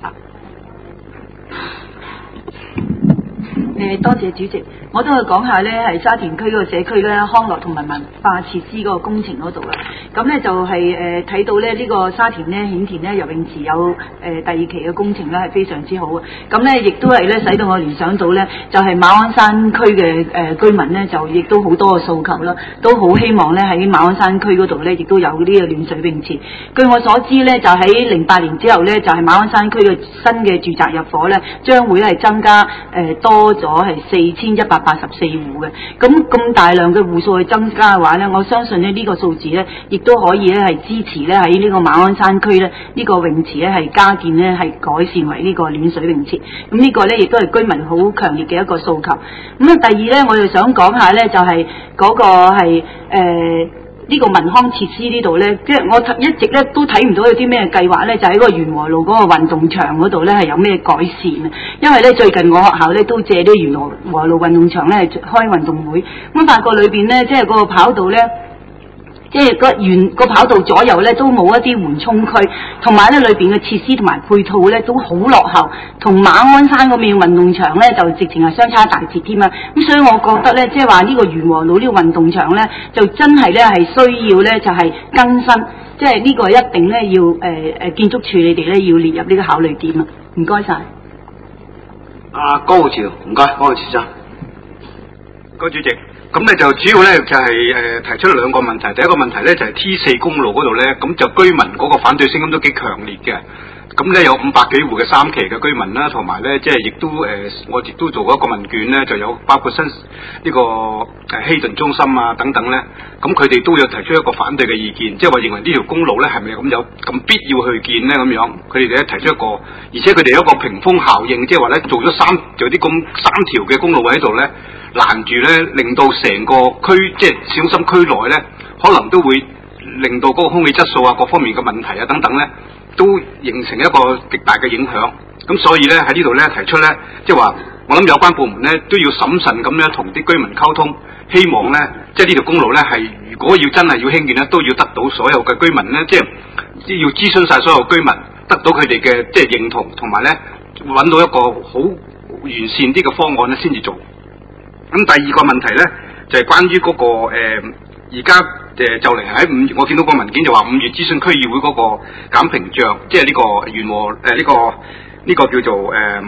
誒，多謝主席，我都去講下咧，係沙田區嗰個社區咧康樂同埋文化設施嗰個工程嗰度啦。咁咧就係誒睇到咧呢、這個沙田咧顯田咧游泳池有誒、呃、第二期嘅工程咧係非常之好嘅。咁咧亦都係咧使到我聯想到咧就係、是、馬鞍山區嘅誒、呃、居民咧就亦都好多嘅訴求啦，都好希望咧喺馬鞍山區嗰度咧亦都有呢個暖水泳池。據我所知咧就喺零八年之後咧就係、是、馬鞍山區嘅新嘅住宅入伙咧將會係增加誒、呃、多咗。我係四千一百八十四戶嘅，咁咁大量嘅戶數去增加嘅話呢，我相信咧呢個數字呢，亦都可以咧係支持咧喺呢個馬鞍山區呢，呢個泳池呢係加建呢係改善為呢個暖水泳池，咁呢個呢，亦都係居民好強烈嘅一個訴求。咁啊第二呢，我又想講下呢，就係嗰個係誒。呢個民康設施呢度呢，即係我一直咧都睇唔到有啲咩計劃呢，就喺嗰個元和路嗰個運動場嗰度呢係有咩改善啊？因為呢，最近我學校呢都借啲元和路運動場呢係開運動會，咁發覺裏邊呢，即係嗰個跑道呢。即係個沿個跑道左右咧都冇一啲緩衝區，同埋咧裏邊嘅設施同埋配套咧都好落後，同馬鞍山嗰邊運動場咧就直情係相差大截添啊！咁所以我覺得咧，即係話呢個元和路呢個運動場咧，就真係咧係需要咧就係、是、更新，即係呢個一定咧要誒誒、呃、建築署你哋咧要列入呢個考慮點啊！唔該晒。 阿江浩潮，唔該，江浩潮生。 該主席。咁咧就主要咧就係、是、誒、呃、提出兩個問題，第一個問題咧就係、是、T 四公路嗰度咧，咁就居民嗰個反對聲音都幾強烈嘅。咁咧有五百幾戶嘅三期嘅居民啦，同埋咧即係亦都誒、呃，我亦都做過一個問卷咧，就有包括新呢、這個誒、呃、希頓中心啊等等咧，咁佢哋都有提出一個反對嘅意見，即係話認為呢條公路咧係咪咁有咁必要去建咧咁樣？佢哋咧提出一個，而且佢哋有一個屏風效應，即係話咧做咗三做啲咁三條嘅公路喺度咧。攔住咧，令到成個區即係市中心區內咧，可能都會令到嗰個空氣質素啊、各方面嘅問題啊等等咧，都形成一個極大嘅影響。咁所以咧喺呢度咧提出咧，即係話我諗有關部門咧都要審慎咁樣同啲居民溝通，希望咧即係呢條公路咧係如果要真係要興建咧，都要得到所有嘅居民咧，即係要諮詢晒所有居民，得到佢哋嘅即係認同，同埋咧揾到一個好完善啲嘅方案咧先至做。咁第二個問題咧，就係、是、關於嗰、那個誒，而家誒就嚟喺五月，我見到個文件就話五月諮詢區議會嗰個減屏障，即係呢個元和誒呢、呃這個呢、這個叫做誒誒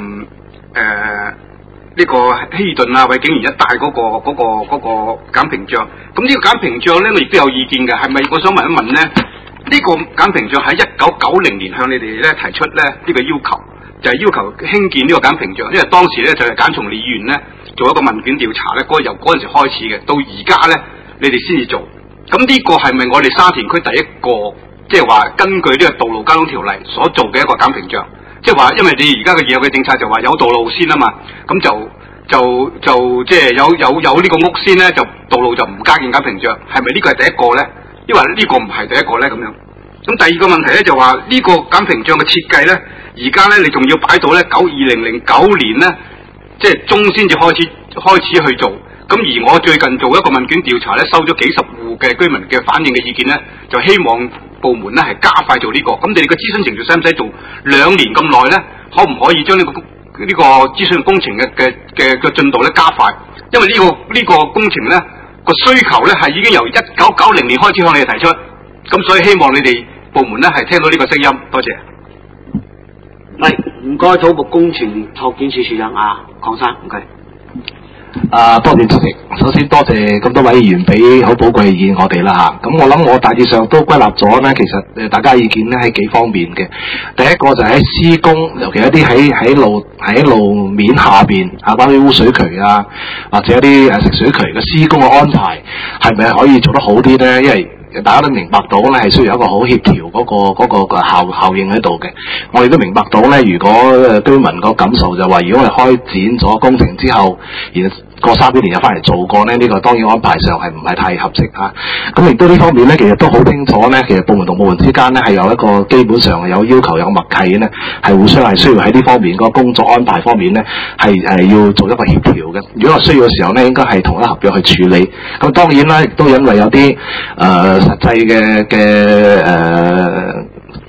呢個希頓啊、偉景園一帶嗰、那個嗰、那個嗰、那個減屏障。咁呢個減屏障咧，我亦都有意見嘅，係咪？我想問一問咧，呢、這個減屏障喺一九九零年向你哋咧提出咧呢、這個要求，就係、是、要求興建呢個減屏障，因為當時咧就係簡松利議員咧。做一個問卷調查咧，嗰、那個、由嗰陣時開始嘅，到而家咧，你哋先至做。咁呢個係咪我哋沙田區第一個，即係話根據呢個道路交通條例所做嘅一個減屏障？即係話，因為你而家嘅現有嘅政策就話有道路先啊嘛，咁就就就即係、就是、有有有呢個屋先咧，就道路就唔加建減屏障，係咪呢個係第一個咧？因為呢個唔係第一個咧咁樣。咁第二個問題咧就話呢個減屏障嘅設計咧，而家咧你仲要擺到咧九二零零九年咧。即係中先至開始開始去做，咁而我最近做一個問卷調查咧，收咗幾十戶嘅居民嘅反映嘅意見咧，就希望部門咧係加快做呢、這個。咁你哋嘅諮詢程序使唔使做兩年咁耐咧？可唔可以將呢、這個呢、這個諮詢工程嘅嘅嘅嘅進度咧加快？因為呢、這個呢、這個工程咧個需求咧係已經由一九九零年開始向你哋提出，咁所以希望你哋部門咧係聽到呢個聲音。多謝。 係，唔該，土木工程拓展署署長啊，鄺生，唔該。 啊，多謝主席。首先多謝咁多位議員俾好寶貴嘅意見我哋啦嚇。咁我諗我大致上都歸納咗咧，其實誒大家意見咧係幾方面嘅。第一個就係喺施工，尤其一啲喺喺路喺路面下邊啊，關於污水渠啊，或者一啲誒食水渠嘅施工嘅安排，係咪可以做得好啲咧？因為大家都明白到咧，係需要一個好協調嗰、嗰個嗰、嗰個效效應喺度嘅。我哋都明白到咧，如果居民個感受就話，如果我哋開展咗工程之後，然過三幾年又翻嚟做過咧，呢、呢個當然安排上係唔係太合適嚇。咁亦都呢方面咧，其實都好清楚咧，其實部門同部門之間咧係有一個基本上有要求有默契咧，係互相係需要喺呢方面個工作安排方面咧係誒要做一個協調嘅。如果話需要嘅時候咧，應該係同一合約去處理。咁當然啦，亦都因為有啲誒。呃實際嘅嘅誒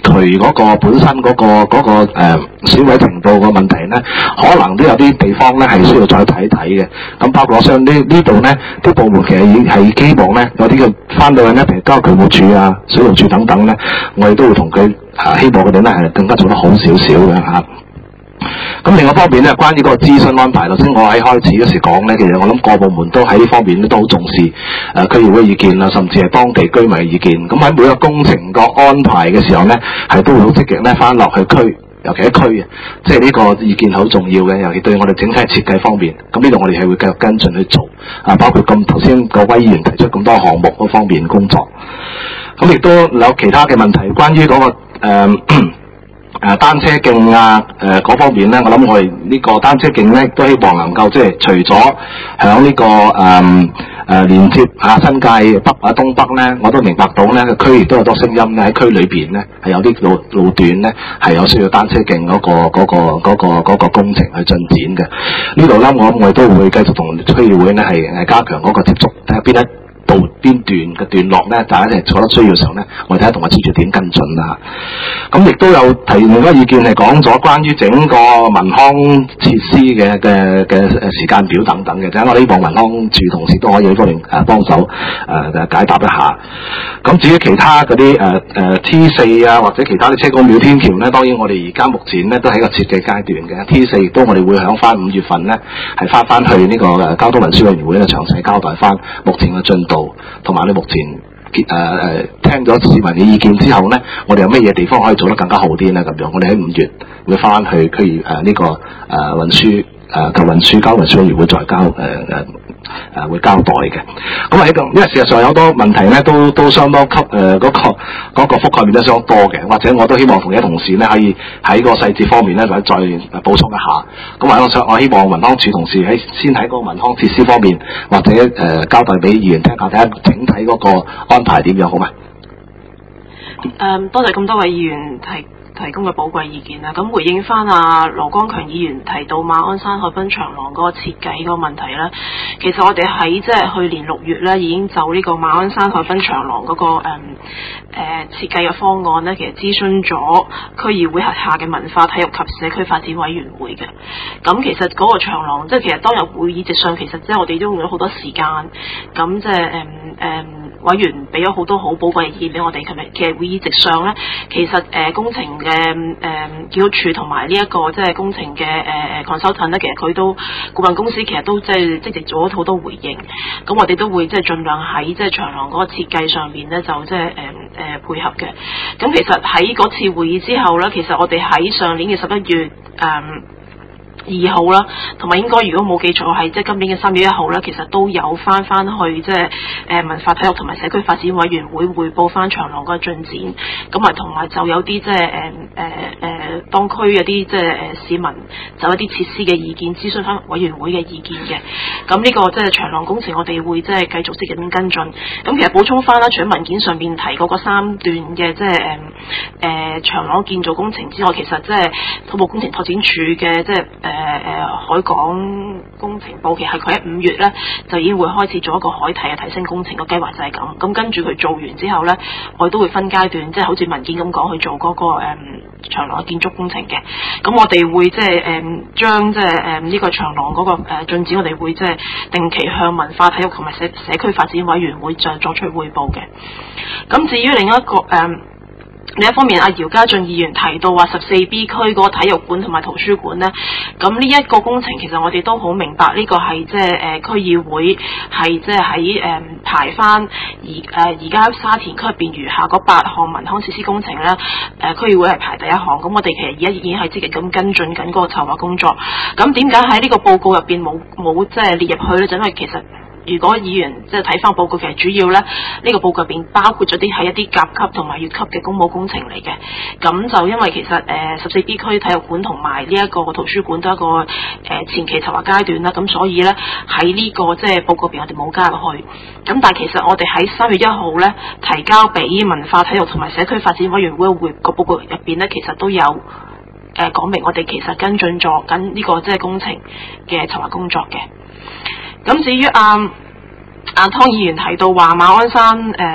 渠嗰個本身嗰、那個嗰、那個誒損毀程度個問題咧，可能都有啲地方咧係需要再睇睇嘅。咁包括我相呢呢度咧，啲部門其實已係希望咧有啲嘅翻到去咧，譬如交渠務署啊、水務署等等咧，我哋都會同佢啊，希望佢哋咧係更加做得好少少嘅嚇。咁另外一方面咧，關於嗰個諮詢安排，頭先我喺開始嗰時講咧，其實我諗各部門都喺呢方面都好重視誒、呃、區議會意見啦，甚至係當地居民嘅意見。咁喺每個工程個安排嘅時候咧，係都會好積極咧翻落去區，尤其喺區嘅，即係呢個意見好重要嘅，尤其對我哋整體設計方面。咁呢度我哋係會繼續跟進去做啊，包括咁頭先各位議員提出咁多項目嗰方面工作。咁亦都有其他嘅問題，關於嗰、那個誒。呃誒、呃、單車徑啊，誒、呃、嗰方面咧，我諗我哋呢個單車徑咧，都希望能夠即係除咗響呢個誒誒、呃、連接下新界北啊東北咧，我都明白到咧個區亦都有多聲音咧喺區裏邊咧係有啲路路段咧係有需要單車徑嗰、那個嗰、那個嗰、那個嗰、那個工程去進展嘅。呢度咧，我諗我哋都會繼續同區議會咧係係加強嗰個接觸，睇下邊一到邊段嘅段落咧，大家係覺得需要嘅時候咧，我哋睇下同埋接住點跟進啦。咁亦都有提另一個意見係講咗關於整個民康設施嘅嘅嘅誒時間表等等嘅，咁我希望民康處同事都可以喺方面誒幫手誒解答一下。咁至於其他嗰啲誒誒 T 四啊，或者其他啲車公廟天橋咧，當然我哋而家目前咧都喺個設計階段嘅。T 四亦都我哋會響翻五月份咧係翻翻去呢個誒交通運輸委員會咧詳細交代翻目前嘅進度，同埋你目前誒誒、呃、聽咗市民嘅意見之後咧，我哋有咩嘢地方可以做得更加好啲咧？咁樣我哋喺五月會翻去區議誒呢個誒、呃、運輸誒及運輸交通運輸委員會再交誒誒。呃誒、呃、會交代嘅，咁喺咁，因為事實上有好多問題咧，都都相當級誒嗰個嗰、那個覆蓋面都相當多嘅，或者我都希望同啲同事咧可以喺個細節方面咧再再補充一下。咁或者我想我希望民康處同事喺先喺嗰個民康設施方面，或者誒、呃、交代俾議員聽下，睇下整體嗰個安排點樣好嘛？ 誒、嗯，多謝咁多位議員提提供嘅寶貴意見啦，咁回應翻阿羅光強議員提到馬鞍山海濱長廊嗰個設計嗰個問題咧，其實我哋喺即係去年六月咧已經就呢個馬鞍山海濱長廊嗰、那個誒誒、呃、設計嘅方案咧，其實諮詢咗區議會轄下嘅文化體育及社區發展委員會嘅。咁其實嗰個長廊即係其實當日會議席上，其實即係我哋都用咗好多時間，咁即係誒誒委員俾咗好多好寶貴嘅意見俾我哋。琴日嘅會議席上咧，其實誒、呃、工程嘅誒建築署同埋呢一個即係工程嘅誒誒 consultant 咧，其實佢都顧問公司其實都即係積極做咗好多回應。咁我哋都會即係盡量喺即係長廊嗰個設計上邊咧，就即係誒誒配合嘅。咁其實喺嗰次會議之後咧，其實我哋喺上年嘅十一月誒。呃二號啦，同埋應該如果冇記錯係即係今年嘅三月一號咧，其實都有翻翻去即係誒文化體育同埋社區發展委員會匯報翻長廊嗰個進展，咁啊同埋就有啲即係誒誒誒當區有啲即係誒市民就有啲設施嘅意見諮詢翻委員會嘅意見嘅，咁呢個即係長廊工程我哋會即係繼續積極咁跟進。咁其實補充翻啦，除咗文件上邊提過嗰三段嘅即係誒誒長廊建造工程之外，其實即係土木工程拓展署嘅即係誒誒誒海港工程部，其實佢喺五月咧就已經會開始做一個海堤嘅提升工程個計劃，就係咁。咁跟住佢做完之後咧，我哋都會分階段，即係好似文件咁講去做嗰、那個誒、嗯、長廊嘅建築工程嘅。咁我哋會即係誒將即係誒呢個長廊嗰個誒進展，我哋會即係定期向文化體育同埋社社區發展委員會再作出匯報嘅。咁至於另一個誒。嗯另一方面，阿姚家俊議員提到話十四 B 區嗰個體育館同埋圖書館咧，咁呢一個工程其實我哋都好明白，呢、這個係即係誒區議會係即係喺誒排翻而誒而家沙田區入邊餘下嗰八項民康設施工程咧，誒、呃、區議會係排第一項，咁我哋其實而家已經係積極咁跟進緊嗰個籌劃工作。咁點解喺呢個報告入邊冇冇即係列入去咧？就因為其實。如果議員即係睇翻報告，其實主要咧呢、這個報告入邊包括咗啲係一啲甲級同埋乙級嘅公務工程嚟嘅。咁就因為其實誒十四 B 區體育館同埋呢一個圖書館都係一個誒、呃、前期籌劃階段啦。咁所以咧喺呢、這個即係報告入邊我哋冇加入去。咁但係其實我哋喺三月一號咧提交俾文化體育同埋社區發展委員會嘅會個報告入邊咧，其實都有誒講、呃、明我哋其實跟進咗緊呢個即係工程嘅籌劃工作嘅。咁至於阿阿湯議員提到話馬鞍山誒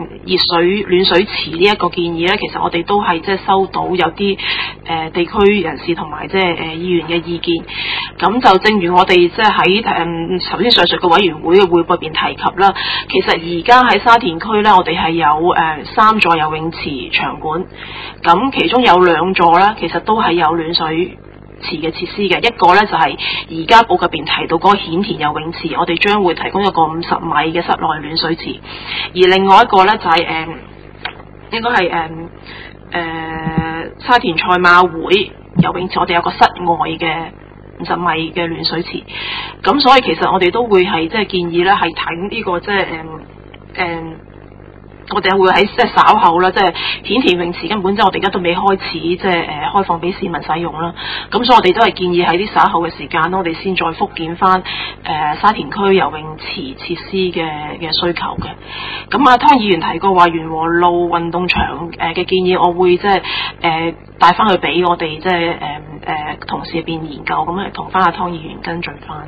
熱水暖水池呢一個建議咧，其實我哋都係即係收到有啲誒、呃、地區人士同埋即係誒議員嘅意見。咁就正如我哋即係喺誒頭先上述嘅委員會嘅會報入邊提及啦，其實而家喺沙田區咧，我哋係有誒、呃、三座游泳池場館，咁其中有兩座咧，其實都係有暖水池嘅設施嘅。一個咧就係而家報入邊提到嗰個顯田游泳池，我哋將會提供一個五十米嘅室內暖水池，而另外一個咧就係、是、誒、呃、應該係誒誒沙田賽馬會游泳池，我哋有個室外嘅五十米嘅暖水池。咁所以其實我哋都會係即係建議咧，係睇呢個即係誒誒。呃呃我哋會喺即係稍後啦，即係顯田泳池根本即係我哋而家都未開始即係誒開放俾市民使用啦。咁所以我哋都係建議喺啲稍後嘅時間，我哋先再復檢翻誒沙田區游泳池設施嘅嘅需求嘅。咁啊，湯議員提過話元和路運動場誒嘅建議，我會即係誒帶翻去俾我哋即係誒誒同事入邊研究，咁係同翻阿湯議員跟進翻。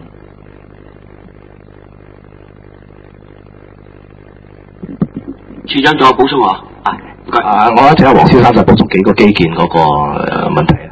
處長仲有補充話？啊，唔該。 啊，我一陣阿黃先生就補充幾個基建嗰個誒問題啊。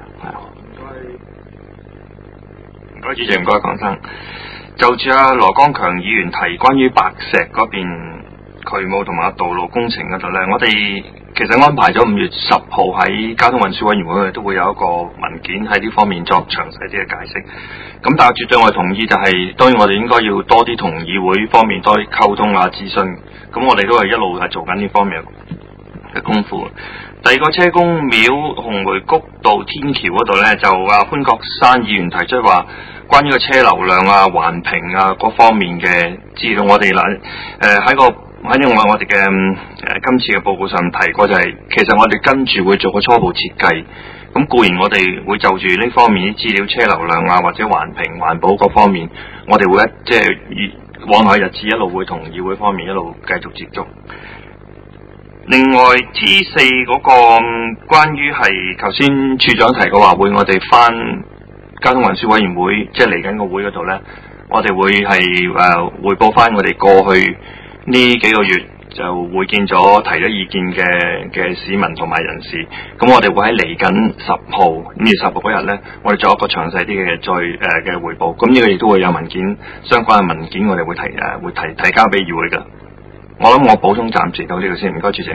唔該，主席，唔該，鄺生。就住阿羅光強議員提關於白石嗰邊渠務同埋道路工程嗰度咧，我哋其實安排咗五月十號喺交通運輸委員會都會有一個文件喺呢方面作詳細啲嘅解釋。咁但係絕對我同意就係、是，當然我哋應該要多啲同議會方面多啲溝通啊、諮詢。咁我哋都係一路係做緊呢方面嘅功夫。第二個車公廟紅梅谷道天橋嗰度咧，就阿潘國山議員提出話，關於個車流量啊、環評啊各方面嘅資料，我哋嗱誒喺個喺另外我哋嘅誒今次嘅報告上提過、就是，就係其實我哋跟住會做個初步設計。咁固然我哋會就住呢方面啲資料、車流量啊或者環評、環保各方面，我哋會一即係越往後日子一路會同議會方面一路繼續接觸。另外 T 四嗰個關於係頭先處長提過話，會我哋翻交通運輸委員會，即係嚟緊個會嗰度咧，我哋會係誒彙報翻我哋過去呢幾個月就會見咗提咗意見嘅嘅市民同埋人士。咁我哋會喺嚟緊十號五月十號嗰日咧，我哋做一個詳細啲嘅再誒嘅彙報。咁呢個亦都會有文件相關嘅文件，我哋會提誒會提提交俾議會噶。我諗我補充暫時到呢度先，唔該主席。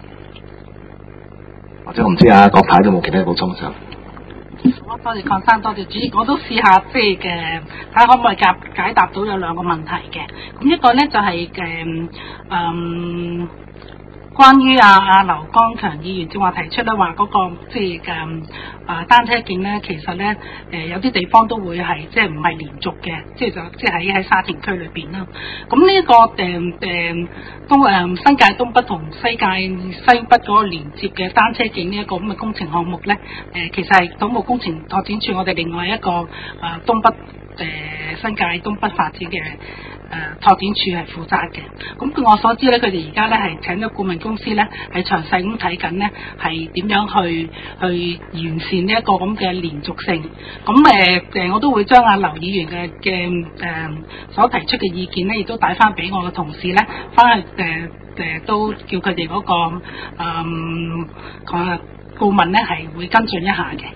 或者我唔知啊，郭太都冇其他補充上。 好，多謝鄺生，多謝主席。我都試下即係嘅，睇下可唔可以解解答到有兩個問題嘅。咁一個咧就係嘅嗯。關於阿阿劉光強議員正話提出咧，話嗰個即係嘅啊單車徑咧，其實咧誒、呃、有啲地方都會係即係唔係連續嘅，即係就即係喺喺沙田區裏邊啦。咁呢一個誒誒東誒新界東北同西界西北嗰個連接嘅單車徑呢一個咁嘅工程項目咧，誒、呃、其實係土木工程拓展處我哋另外一個啊、呃、東北誒、呃、新界東北發展嘅。誒、呃、拓展處係負責嘅，咁據我所知咧，佢哋而家咧係請咗顧問公司咧，係詳細咁睇緊咧，係點樣去去完善呢一個咁嘅連續性。咁誒誒，我都會將阿劉議員嘅嘅誒所提出嘅意見咧，亦都帶翻俾我嘅同事咧，翻去誒誒都叫佢哋嗰個誒顧顧問咧係會跟進一下嘅。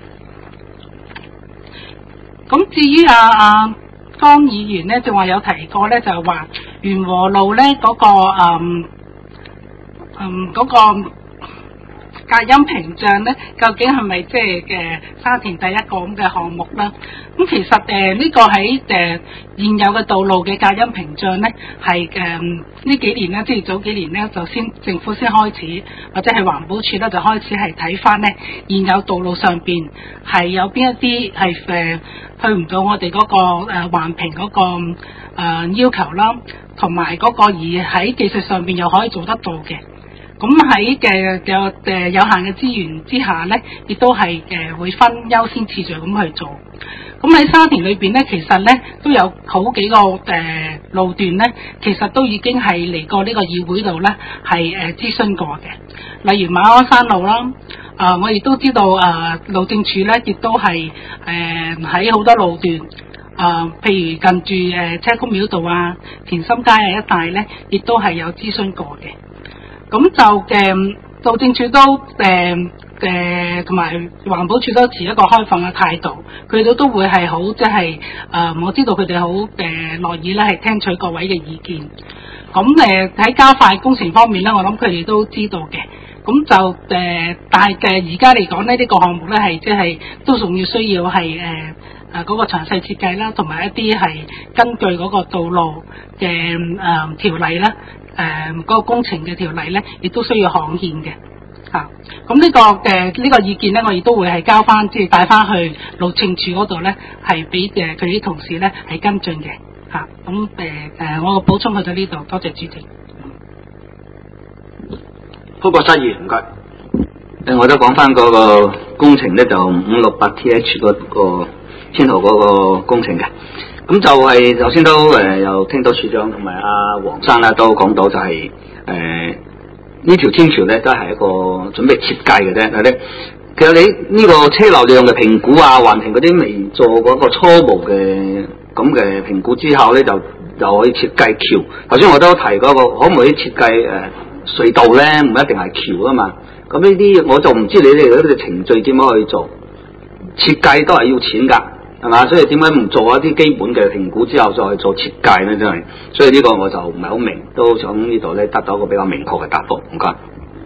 咁至於阿阿江議員咧，就話有提過咧，就係話元和路咧嗰、那個嗯嗯嗰、那個隔音屏障咧，究竟係咪即係嘅沙田第一個咁嘅項目啦？咁其實誒呢、呃這個喺誒、呃、現有嘅道路嘅隔音屏障咧，係誒呢幾年咧，即係早幾年咧，就先政府先開始，或者係環保署咧就開始係睇翻咧現有道路上邊係有邊一啲係誒去唔到我哋嗰、那個誒、呃、環評嗰、那個誒、呃、要求啦，同埋嗰個而喺技術上邊又可以做得到嘅。咁喺嘅有誒有限嘅資源之下咧，亦都係誒會分優先次序咁去做。咁喺沙田裏邊咧，其實咧都有好幾個誒、呃、路段咧，其實都已經係嚟過呢個議會度咧，係誒諮詢過嘅。例如馬鞍山路啦，啊、呃、我亦都知道啊、呃、路政署咧，亦都係誒喺好多路段啊、呃，譬如近住誒車公廟道啊、田心街啊一帶咧，亦都係有諮詢過嘅。 咁就誒路政署都誒誒同埋環保署都持一個開放嘅態度，佢哋都會係好即係誒我知道佢哋好誒樂意咧係聽取各位嘅意見。咁誒喺加快工程方面咧，我諗佢哋都知道嘅。咁就誒、呃，但係嘅而家嚟講咧，呢、這個項目咧係即係都仲要需要係誒誒嗰個詳細設計啦，同埋一啲係根據嗰個道路嘅誒、呃、條例啦，誒、呃、嗰、那個工程嘅條例咧，亦都需要刊憲嘅嚇。咁、啊、呢、這個嘅呢、這個意見咧，我亦都會係交翻即係帶翻去路政署嗰度咧，係俾誒佢啲同事咧係跟進嘅嚇。咁誒誒，我個補充去到呢度，多謝主席。 潘國山議員唔該。 誒，我都講翻嗰個工程咧，就五六八 T H 嗰個天河嗰個工程嘅。咁就係頭先都誒，又、呃、聽到處長同埋阿黃生啦，都講到就係誒呢條天橋咧，都係一個準備設計嘅啫。但係咧，其實你呢個車流量嘅評估啊，環評嗰啲未做嗰個初步嘅咁嘅評估之後咧，就就可以設計橋。頭先我都提嗰、那個，可唔可以設計誒？呃隧道咧唔一定係橋啊嘛，咁呢啲我就唔知你哋嗰啲程序點樣去做，設計都係要錢㗎，係嘛？所以點解唔做一啲基本嘅評估之後再做設計咧？真係，所以呢個我就唔係好明，都想呢度咧得到一個比較明確嘅答覆。唔該。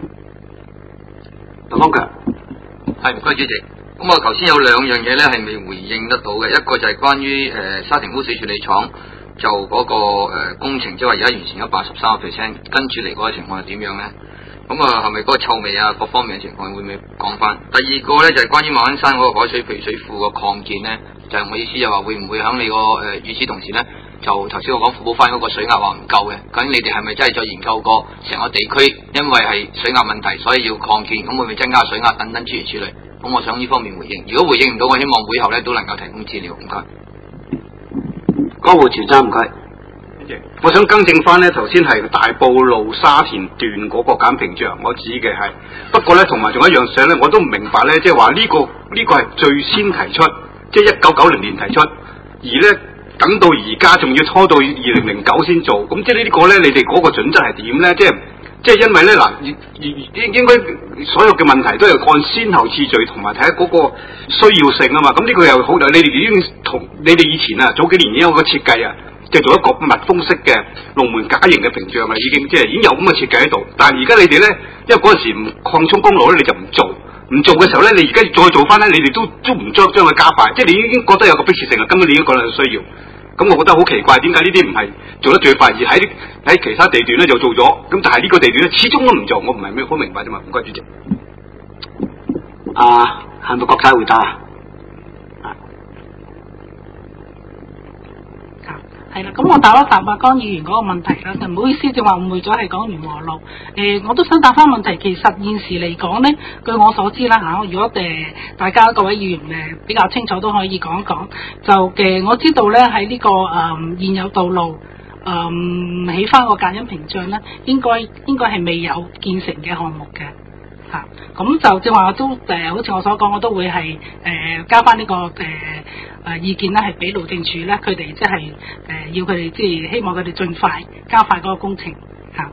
鄧光強， 係唔該主席。咁我頭先有兩樣嘢咧係未回應得到嘅，一個就係關於誒、呃、沙田污水處理廠。就嗰、那個誒、呃、工程，即係話而家完成咗八十三個 percent，跟住嚟嗰個情況係點樣咧？咁啊，係咪嗰個臭味啊，各方面嘅情況會唔會講翻？第二個咧就係、是、關於馬鞍山嗰個海水培水庫個擴建咧，就係、是、我意思就話會唔會喺你個誒與此同時咧，就頭先我講富寶翻嗰個水壓話唔夠嘅，究竟你哋係咪真係再研究過成個地區因為係水壓問題，所以要擴建，咁會唔會增加水壓等等諸如此類？咁我想呢方面回應。如果回應唔到，我希望會後咧都能夠提供資料。唔該。 江湖前瞻唔該，我想更正翻呢頭先係大埔路沙田段嗰個簡屏障，我指嘅係。不過呢，同埋仲有一樣嘢呢，我都唔明白呢，即係話呢個呢、呢個係最先提出，即係一九九零年提出，而呢，等到而家仲要拖到二零零九先做，咁即係呢個呢，你哋嗰個準則係點呢？即係即係因為呢，嗱，應應該所有嘅問題都係按先後次序同埋睇下嗰個需要性啊嘛。咁呢個又好，你哋已經同你哋以前啊早幾年已經有個設計啊，即係做一個密封式嘅龍門架型嘅屏障啊，已經即係已經有咁嘅設計喺度。但係而家你哋咧，因為嗰陣時唔擴充公路咧，你就唔做，唔做嘅時候咧，你而家再做翻咧，你哋都都唔將將佢加快，即係你已經覺得有個迫切性啊，根本你已經覺得有需要。咁我覺得好奇怪，點解呢啲唔係做得最快，而喺喺其他地段咧就做咗，咁但係呢個地段咧始終都唔做，我唔係咩好明白啫嘛。唔該主席。啊，係咪國泰回答啊？ 係啦，咁我答一答阿江議員嗰個問題啦，就唔好意思，正話誤會咗係講元和路。誒、呃，我都想答翻問題。其實現時嚟講咧，據我所知啦嚇，如果誒、呃、大家各位議員誒、呃、比較清楚都可以講一講。就嘅、呃，我知道咧喺呢、這個誒、呃、現有道路誒、呃、起翻個隔音屏障咧，應該應該係未有建成嘅項目嘅嚇。咁、啊、就正話我都誒、呃，好似我所講，我都會係誒、呃、加翻呢、這個誒。呃誒意見咧係俾路政署咧，佢哋即係誒要佢哋即係希望佢哋盡快加快嗰個工程嚇。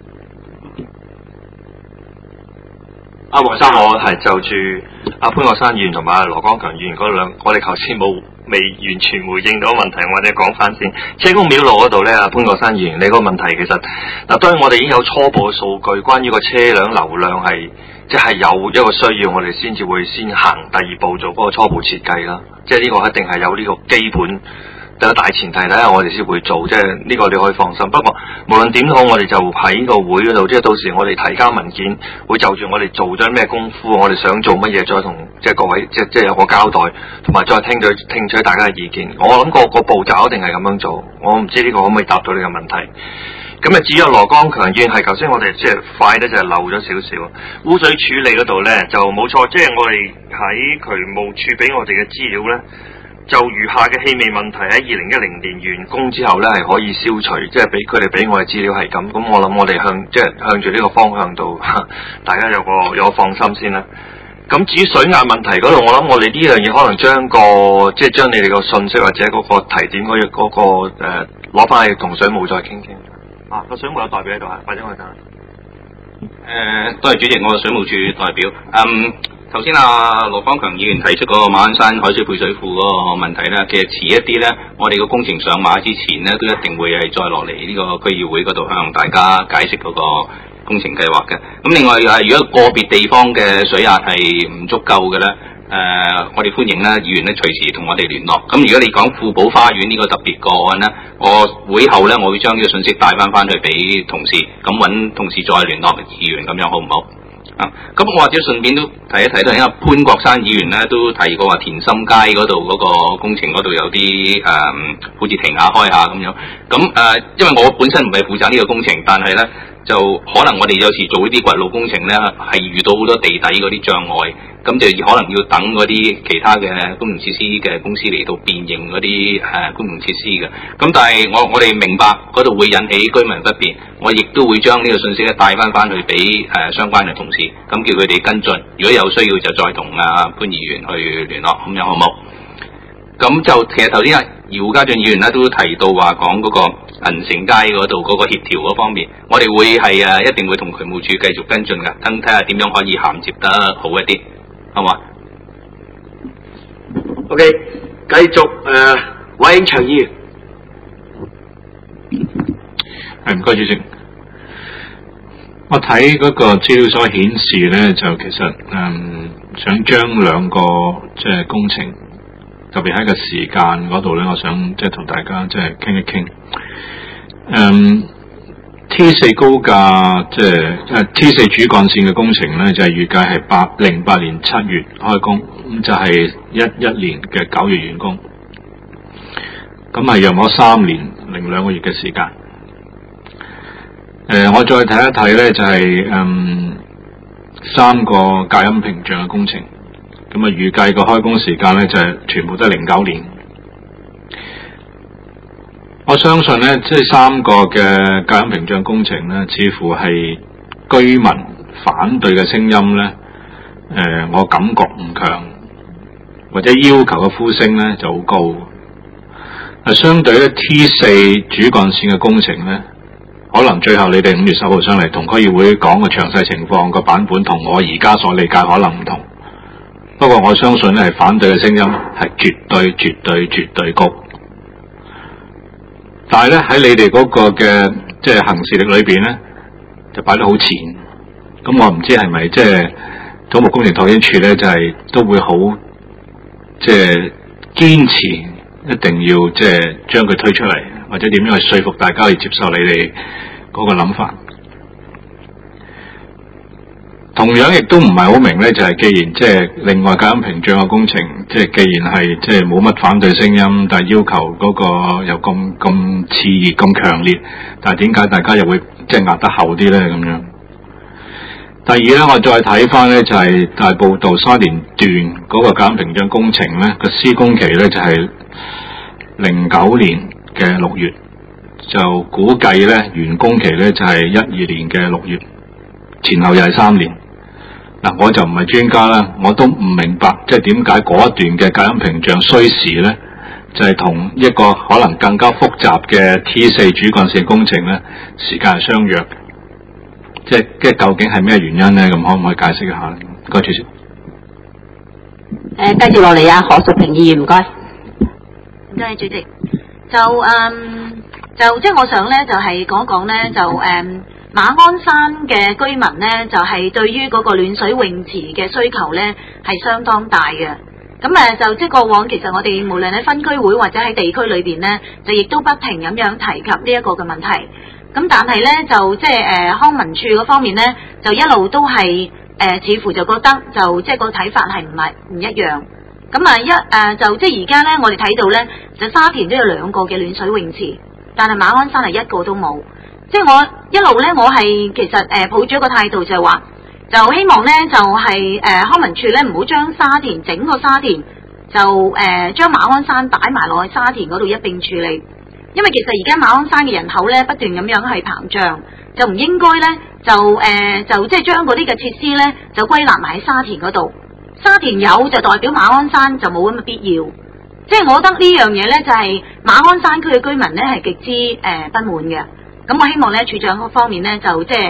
阿黃生，我係就住阿潘國山議員同埋阿羅光強議員嗰兩，我哋頭先冇未完全回應到問題，我哋講翻先。車公廟路嗰度咧，阿潘國山議員，你嗰個問題其實嗱，當然我哋已經有初步嘅數據，關於個車輛流量係即係有一個需要，我哋先至會先行第二步做嗰個初步設計啦。即係呢個一定係有呢個基本嘅大前提，睇下我哋先會做，即係呢個你可以放心。不過無論點好，我哋就喺個會嗰度，即係到時我哋提交文件，會就住我哋做咗咩功夫，我哋想做乜嘢，再同即係各位即係即係有個交代，同埋再聽取聽取大家嘅意見。我諗個個步驟一定係咁樣做，我唔知呢個可唔可以答到你嘅問題。咁啊，至於羅光強議員係頭先我哋即係快咧，就係漏咗少少污水處理嗰度咧，就冇錯，即係我哋喺渠務處俾我哋嘅資料咧，就餘下嘅氣味問題喺二零一零年完工之後咧係可以消除，即係俾佢哋俾我哋資料係咁。咁我諗我哋向即係向住呢個方向度，大家有個有個放心先啦。咁至於水壓問題嗰度，我諗我哋呢樣嘢可能將個即係將你哋個信息或者嗰個提點嗰、嗰個誒攞翻去同水務再傾傾。啊，個水務有代表喺度啊，或者我哋等。 誒，多謝主席，我係水務署代表。嗯，頭先阿羅光強議員提出嗰個馬鞍山海水配水庫嗰個問題咧，其實遲一啲咧，我哋個工程上馬之前咧，都一定會係再落嚟呢個區議會嗰度向大家解釋嗰個工程計劃嘅。咁另外誒，如果個別地方嘅水壓係唔足夠嘅咧，誒、呃，我哋歡迎咧議員咧隨時同我哋聯絡。咁如果你講富寶花園呢個特別個案咧，我會後咧我會將呢個信息帶翻翻去俾同事，咁揾同事再聯絡議員，咁樣好唔好？啊，咁我或者順便都提一提啦，因為潘國山議員咧都提過話田心街嗰度嗰個工程嗰度有啲誒、呃，好似停下開下咁樣。咁誒、呃，因為我本身唔係負責呢個工程，但係咧就可能我哋有時做呢啲掘路工程咧，係遇到好多地底嗰啲障礙，咁就可能要等嗰啲其他嘅公用設施嘅公司嚟到辨認嗰啲誒公用設施嘅。咁但係我我哋明白嗰度會引起居民不便，我亦都會將呢個信息咧帶翻翻去俾誒、呃、相關嘅同事，咁叫佢哋跟進。如果有需要就再同阿潘議員去聯絡，咁樣好唔好？咁就其實頭先阿姚家俊議員咧都提到話講嗰個銀城街嗰度嗰個協調嗰方面，我哋會係誒一定會同渠務署繼續跟進嘅，等睇下點樣可以銜接得好一啲，好嘛 ？OK， 繼續誒，韋永祥議員。 係，唔該主席。我睇嗰個資料所顯示咧，就其實嗯想將兩個即係工程，特別喺個時間嗰度咧，我想即係同大家即係傾一傾。嗯 T 四高架即係誒 T 四主幹線嘅工程咧，就係預計係八零八年七月開工，咁就係一一年嘅九月完工，咁係約莫三年零兩個月嘅時間。誒、呃，我再睇一睇咧，就係、是、嗯三個隔音屏障嘅工程，咁啊預計個開工時間咧就係、是、全部都係零九年。我相信咧，即係三個嘅隔音屏障工程咧，似乎係居民反對嘅聲音咧，誒、呃，我感覺唔強，或者要求嘅呼聲咧就好高。啊，相對咧 T 四主幹線嘅工程咧，可能最後你哋五月十號上嚟同區議會講個詳細情況個版本，同我而家所理解可能唔同。不過我相信咧，係反對嘅聲音係絕對、絕對、絕對高。但係咧喺你哋嗰個嘅即係行事力裏邊咧，就擺得好前。咁我唔知係咪即係土木工程拓展處咧，就係、是、都會好即係堅持，一定要即係將佢推出嚟，或者點樣去說服大家去接受你哋嗰個諗法。同樣亦都唔係好明咧，就係、是、既然即係另外隔音屏障嘅工程，即係既然係即係冇乜反對聲音，但係要求嗰個又咁咁熾熱、咁強烈，但係點解大家又會即係壓得後啲咧？咁樣。第二咧，我再睇翻咧就係、是、大埔道沙田段嗰個隔音屏障工程咧個施工期咧就係零九年嘅六月，就估計咧完工期咧就係一二年嘅六月，前後又係三年。嗱，我就唔係專家啦，我都唔明白，即係點解嗰一段嘅隔音屏障需時咧，就係、是、同一個可能更加複雜嘅 T 四主幹線工程咧，時間係相約嘅，即係即係究竟係咩原因咧？咁可唔可以解釋一下咧？唔該，主席。 誒，繼續落嚟啊，何淑平議員，唔該。 唔該，主席。就嗯，就即係我想咧，就係講一講咧，就誒。嗯馬鞍山嘅居民呢，就係、是、對於嗰個暖水泳池嘅需求呢，係相當大嘅。咁誒就即係過往，其實我哋無論喺分區會或者喺地區裏邊呢，就亦都不停咁樣提及呢一個嘅問題。咁但係呢，就即係誒康文署嗰方面呢，就一路都係誒、呃、似乎就覺得就即係個睇法係唔係唔一樣。咁啊一誒、呃、就即係而家呢，我哋睇到呢，就沙田都有兩個嘅暖水泳池，但係馬鞍山係一個都冇。即係我一路咧，我係其實誒、呃、抱住一個態度就係話，就希望咧就係、是、誒、呃、康文署咧唔好將沙田整個沙田就誒將、呃、馬鞍山擺埋落去沙田嗰度一並處理，因為其實而家馬鞍山嘅人口咧不斷咁樣係膨脹，就唔應該咧就誒、呃、就即係將嗰啲嘅設施咧就歸納埋喺沙田嗰度，沙田有就代表馬鞍山就冇咁嘅必要，即係我覺得呢樣嘢咧就係、是、馬鞍山區嘅居民咧係極之誒、呃、不滿嘅。咁我希望咧，處長嗰方面咧就即係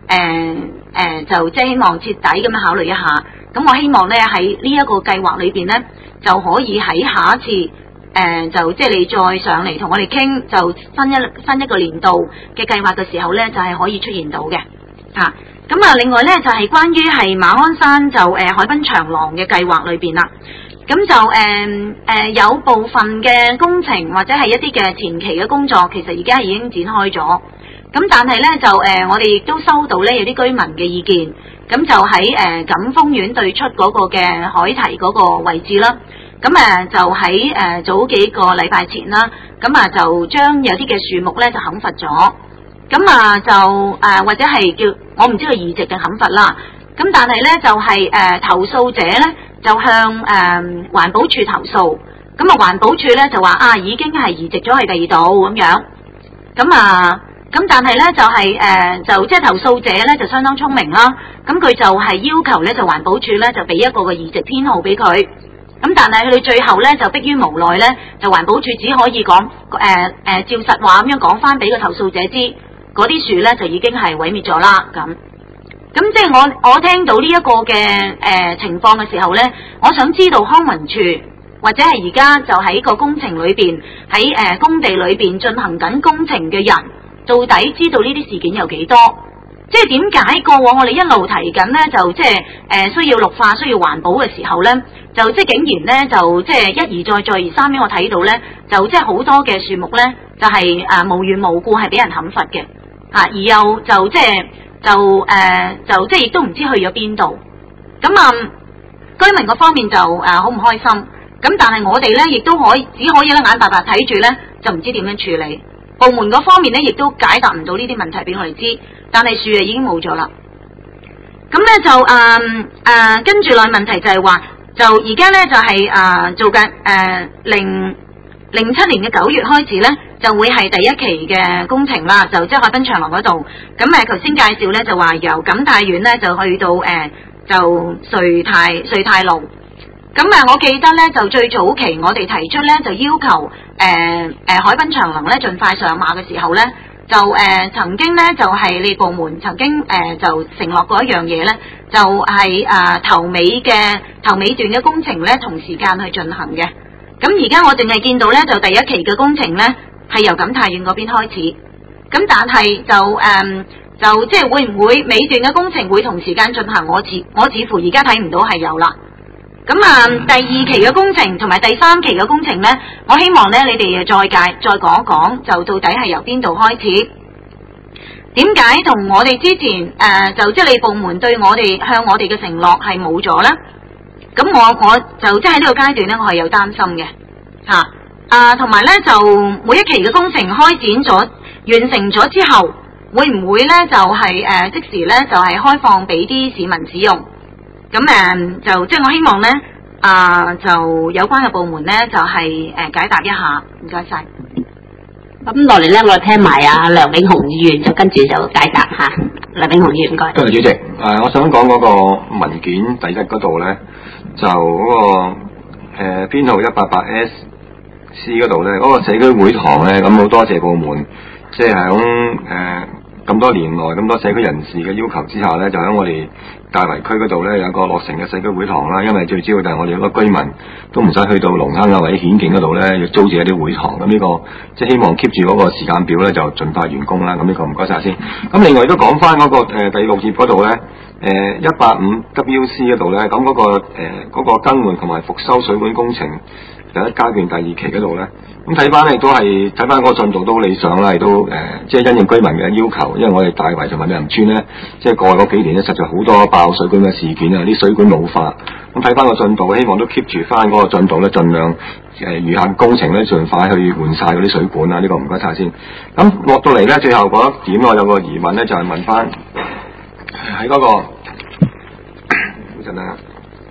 誒誒就即係希望徹底咁樣考慮一下。咁我希望咧喺呢一個計劃裏邊咧，就可以喺下一次誒、呃、就即係你再上嚟同我哋傾，就新一新一個年度嘅計劃嘅時候咧，就係、是、可以出現到嘅嚇。咁啊，另外咧就係、是、關於係馬鞍山就誒、呃、海濱長廊嘅計劃裏邊啦。咁就誒誒、呃呃、有部分嘅工程或者係一啲嘅前期嘅工作，其實而家已經展開咗。咁但係咧就誒、呃、我哋亦都收到咧有啲居民嘅意見。咁就喺誒錦豐苑對出嗰個嘅海堤嗰個位置啦，咁誒就喺誒、呃、早幾個禮拜前啦，咁啊就將有啲嘅樹木咧就砍伐咗，咁啊就誒、呃、或者係叫我唔知佢移植定砍伐啦，咁但係咧就係、是、誒、呃、投訴者咧就向誒、呃、環保署投訴，咁啊環保署咧就話啊已經係移植咗去第二度咁樣，咁啊。咁但係咧就係、是、誒、呃、就即係投訴者咧就相當聰明啦，咁佢就係要求咧就環保署咧就俾一個個移植編號俾佢，咁但係佢哋最後咧就迫於無奈咧，就環保署只可以講誒誒照實話咁樣講翻俾個投訴者知，嗰啲樹咧就已經係毀滅咗啦咁。咁即係我我聽到呢一個嘅誒、呃、情況嘅時候咧，我想知道康文署或者係而家就喺個工程裏邊喺誒工地裏邊進行緊工程嘅人。到底知道呢啲事件有幾多？即係點解過往我哋一路提緊呢？就即係誒需要綠化、需要環保嘅時候呢，就即係竟然呢，就即係一而再、再而三俾我睇到呢，就即係好多嘅樹木呢，就係、是、誒、呃、無緣無故係俾人砍伐嘅，嚇、啊、而又就即係就誒、呃、就即係亦都唔知去咗邊度。咁啊、呃，居民嗰方面就誒好唔開心。咁但係我哋呢，亦都可以只可以咧眼白白睇住呢，就唔知點樣處理。部門嗰方面咧，亦都解答唔到呢啲問題俾我哋知，但係樹啊已經冇咗啦。咁咧就誒誒、呃呃，跟住落嚟問題就係話，就而家咧就係、是、誒、呃、做緊誒零零七年嘅九月開始咧，就會係第一期嘅工程啦，就即係海濱長廊嗰度。咁誒頭先介紹咧就話由錦泰苑咧就去到誒、呃、就瑞泰瑞泰路。咁啊，我記得咧就最早期我哋提出咧就要求誒誒、呃呃、海濱長廊咧盡快上馬嘅時候咧，就誒、呃、曾經咧就係、是、你部門曾經誒、呃、就承諾過一樣嘢咧，就係、是、誒、呃、頭尾嘅頭尾段嘅工程咧同時間去進行嘅。咁而家我淨係見到咧就第一期嘅工程咧係由錦泰苑嗰邊開始，咁但係就誒、呃、就即係會唔會尾段嘅工程會同時間進行？我似我似乎而家睇唔到係有啦。咁啊，第二期嘅工程同埋第三期嘅工程呢，我希望呢，你哋再介再講一講，就到底係由邊度開始？點解同我哋之前誒、呃、就即係你部門對我哋向我哋嘅承諾係冇咗呢？咁我我就即係呢個階段呢，我係有擔心嘅嚇啊，同埋呢，就每一期嘅工程開展咗完成咗之後，會唔會呢？就係、是、誒、呃、即時呢，就係、是、開放俾啲市民使用？咁誒就即係我希望咧，啊、呃、就有關嘅部門咧，就係、是、誒、呃、解答一下，唔該晒。 咁落嚟咧，我聽埋阿梁永雄議員，就跟住就解答嚇。梁永雄議員，唔該。 多謝主席。誒、呃，我想講嗰個文件第一嗰度咧，就嗰、那個誒編、呃、號一八八 S C 嗰度咧，嗰、那個社區會堂咧，咁好多謝部門，即係響誒咁多年來咁多社區人士嘅要求之下咧，就喺我哋大圍區嗰度咧有個落成嘅社區會堂啦，因為最主要就係我哋嗰個居民都唔使去到龍坑啊或者顯徑嗰度咧，要租住一啲會堂，咁呢、這個即係希望 keep 住嗰個時間表咧就盡快完工啦。咁呢個唔該晒先。咁另外都講翻嗰個、呃、第六頁嗰度咧，誒一八五 W C 嗰度咧，咁嗰、那個誒嗰、呃那個更換同埋復修水管工程第一階段第二期嗰度咧。咁睇翻咧，亦都係睇翻嗰個進度都好理想啦，亦都誒、呃，即係因應居民嘅要求。因為我哋大圍同埋美林村咧，即係過去嗰幾年咧，實在好多爆水管嘅事件啊，啲水管老化。咁睇翻個進度，希望都 keep 住翻嗰個進度咧，盡量誒餘下工程咧，盡快去換晒嗰啲水管啊。呢、這個唔該晒先。咁落到嚟咧，最後嗰一點我有個疑問咧，就係、是、問翻喺嗰個嗰陣啊。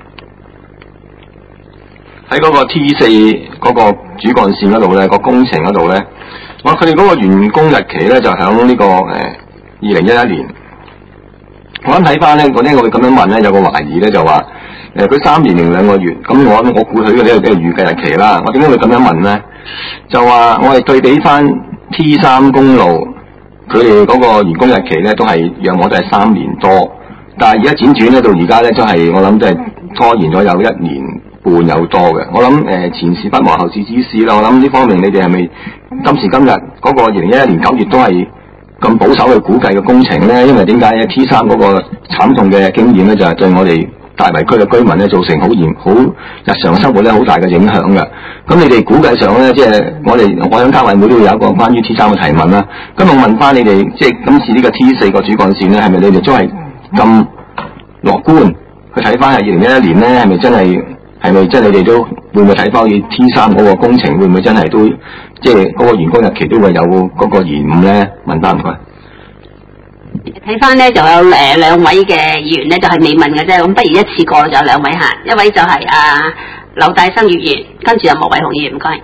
喺嗰個 T 四嗰個主幹線嗰度咧，個工程嗰度咧，我佢哋嗰個完工日期咧就響呢、這個誒二零一一年。我諗睇翻咧，嗰啲我會咁樣問咧，有個懷疑咧就話誒佢三年零兩個月，咁我我估佢嘅呢個嘅預計日期啦。我點解會咁樣問咧？就話我哋對比翻 T 三公路佢哋嗰個完工日期咧都係約我都係三年多，但係而家輾轉咧到而家咧都係我諗都係拖延咗有一年半有多嘅。我諗誒、呃、前事不忘後事之師啦，我諗呢方面你哋係咪今時今日嗰個二零一一年九月都係咁保守去估計嘅工程咧？因為點解咧 T 三嗰個慘痛嘅經驗咧，就係、是、對我哋大圍區嘅居民咧造成好嚴好日常生活咧好大嘅影響嘅。咁你哋估計上咧，即係我哋我喺家委會都會有一個關於 T 三嘅提問啦。咁我問翻你哋，即係今次呢個 T 四個主幹線咧，係咪你哋都係咁樂觀去睇翻係二零一一年咧？係咪真係係咪真係你哋都會唔會睇翻要 T 三嗰個工程會唔會真係都即係嗰個完工日期都會有嗰個延誤咧？問翻唔該。 睇翻咧就有誒兩位嘅議員咧就係、是、未問嘅啫，咁不如一次過就有兩位嚇，一位就係啊劉大生議員，跟住有莫偉雄議員，唔該。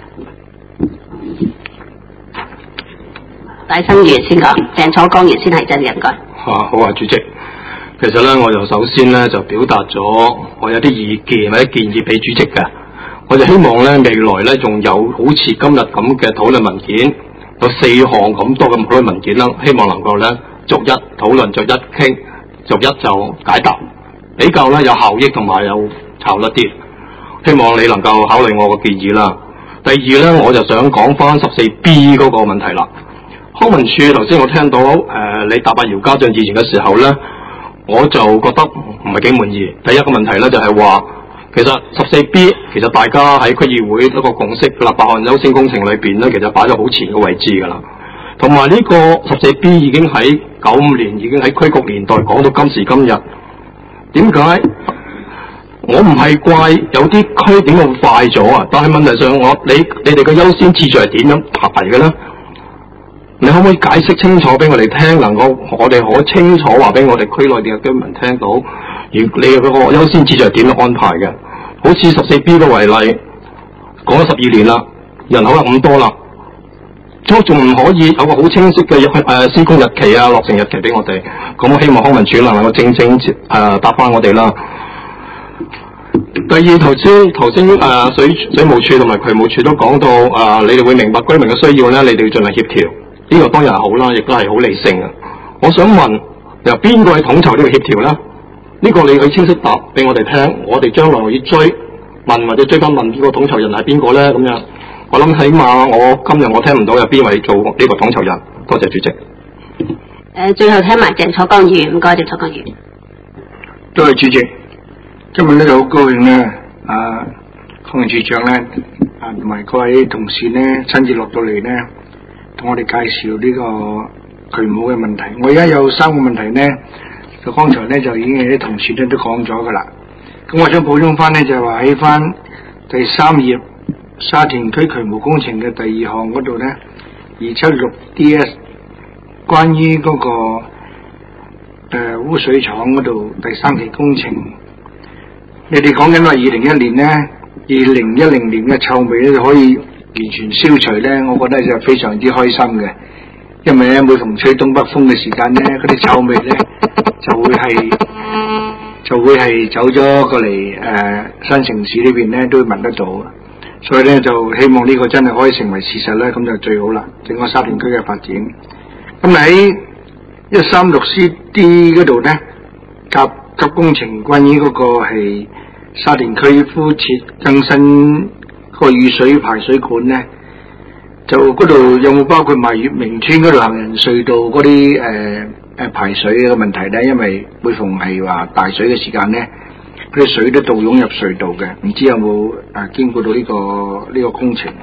大生議員先講，鄭楚光議員先係真嘅，唔該。 啊好啊，主席。其實咧，我就首先咧就表達咗我有啲意見或者建議俾主席嘅。我就希望咧未來咧仲有好似今日咁嘅討論文件，有四項咁多嘅討論文件啦，希望能夠咧逐一討論，逐一傾，逐一就解答，比較咧有效益同埋有效率啲。希望你能夠考慮我嘅建議啦。第二咧，我就想講翻十四 B 嗰個問題啦。康文署頭先我聽到誒、呃、你答阿姚家俊議員嘅時候咧，我就覺得唔係幾滿意。第一個問題咧就係、是、話，其實十四 B 其實大家喺區議會一個共識立法案優先工程裏邊咧，其實擺咗好前嘅位置㗎啦。同埋呢個十四 B 已經喺九五年已經喺區局年代講到今時今日，點解？我唔係怪有啲區點會快咗啊，但係問題上我你你哋嘅優先次序係點樣排嘅咧？你可唔可以解釋清楚俾我哋聽，能夠我哋可清楚話俾我哋區內嘅居民聽到，而你嘅嗰個優先次序係點樣安排嘅？好似十四 B 嘅為例，講咗十二年啦，人口又咁多啦，都仲唔可以有個好清晰嘅誒施工日期啊、落成日期俾我哋？咁我希望康文署能夠正正誒、呃、答翻我哋啦。第二，頭先頭先誒水水務署同埋渠務署都講到誒、呃，你哋會明白居民嘅需要咧，你哋要盡量協調。呢、這個當然係好啦，亦都係好理性嘅。我想問，由邊個去統籌呢個協調咧？呢、這個你可以清晰答俾我哋聽，我哋將來要追問或者追翻問呢個統籌人係邊個咧？咁樣，我諗起碼我今日我聽唔到有邊位做呢個統籌人。多謝主席。 誒、呃，最後聽埋鄭楚光議員，唔該，鄭楚光議員。 多謝主席。今日咧就好高興咧，啊，康文署長咧，啊同埋各位同事咧親自落到嚟咧，同我哋介紹呢個渠務嘅問題。我而家有三個問題咧，就剛才咧就已經有啲同事咧都講咗噶啦。咁我想補充翻咧，就係話喺翻第三頁沙田區渠務工程嘅第二項嗰度咧，二七六 D S 關於嗰、那個誒、呃、污水廠嗰度第三期工程。你哋講緊話二零一年咧，二零一零年嘅臭味咧就可以完全消除咧，我覺得就非常之開心嘅，因為咧每逢吹東北風嘅時間咧，嗰啲臭味咧就會係就會係走咗過嚟誒、呃、新城市呢邊咧都會聞得到，所以咧就希望呢個真係可以成為事實咧，咁就最好啦，整個沙田區嘅發展。咁喺一三六 C D 嗰度咧，甲急工程關於嗰個係沙田區敷設更新個雨水排水管咧，就嗰度有冇包括埋月明村嗰度行人隧道嗰啲誒誒排水嘅問題咧？因為每逢係話大水嘅時間咧，嗰啲水都倒湧入隧道嘅，唔知有冇誒經過到呢個呢個工程？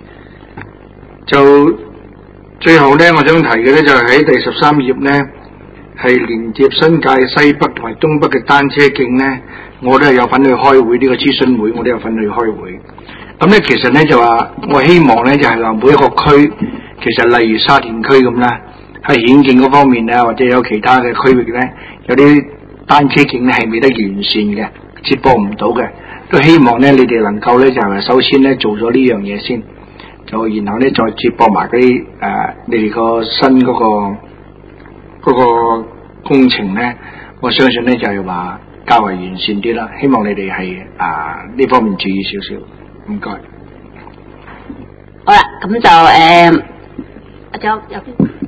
就最後咧，我想提嘅咧就係喺第十三頁咧。係連接新界西北同埋東北嘅單車徑咧，我都係有份去開會呢、這個諮詢會，我都有份去開會。咁咧，其實咧就話，我希望咧就係、是、話每一個區，其實例如沙田區咁啦，喺顯徑嗰方面咧，或者有其他嘅區域咧，有啲單車徑咧係未得完善嘅，接駁唔到嘅，都希望咧你哋能夠咧就係、是、首先咧做咗呢樣嘢先，就然後咧再接駁埋嗰啲誒你哋個新嗰、那個。嗰個工程咧，我相信咧就係話較為完善啲啦。希望你哋係啊呢方面注意少少，唔該。 好啦，咁就誒，仲有有邊？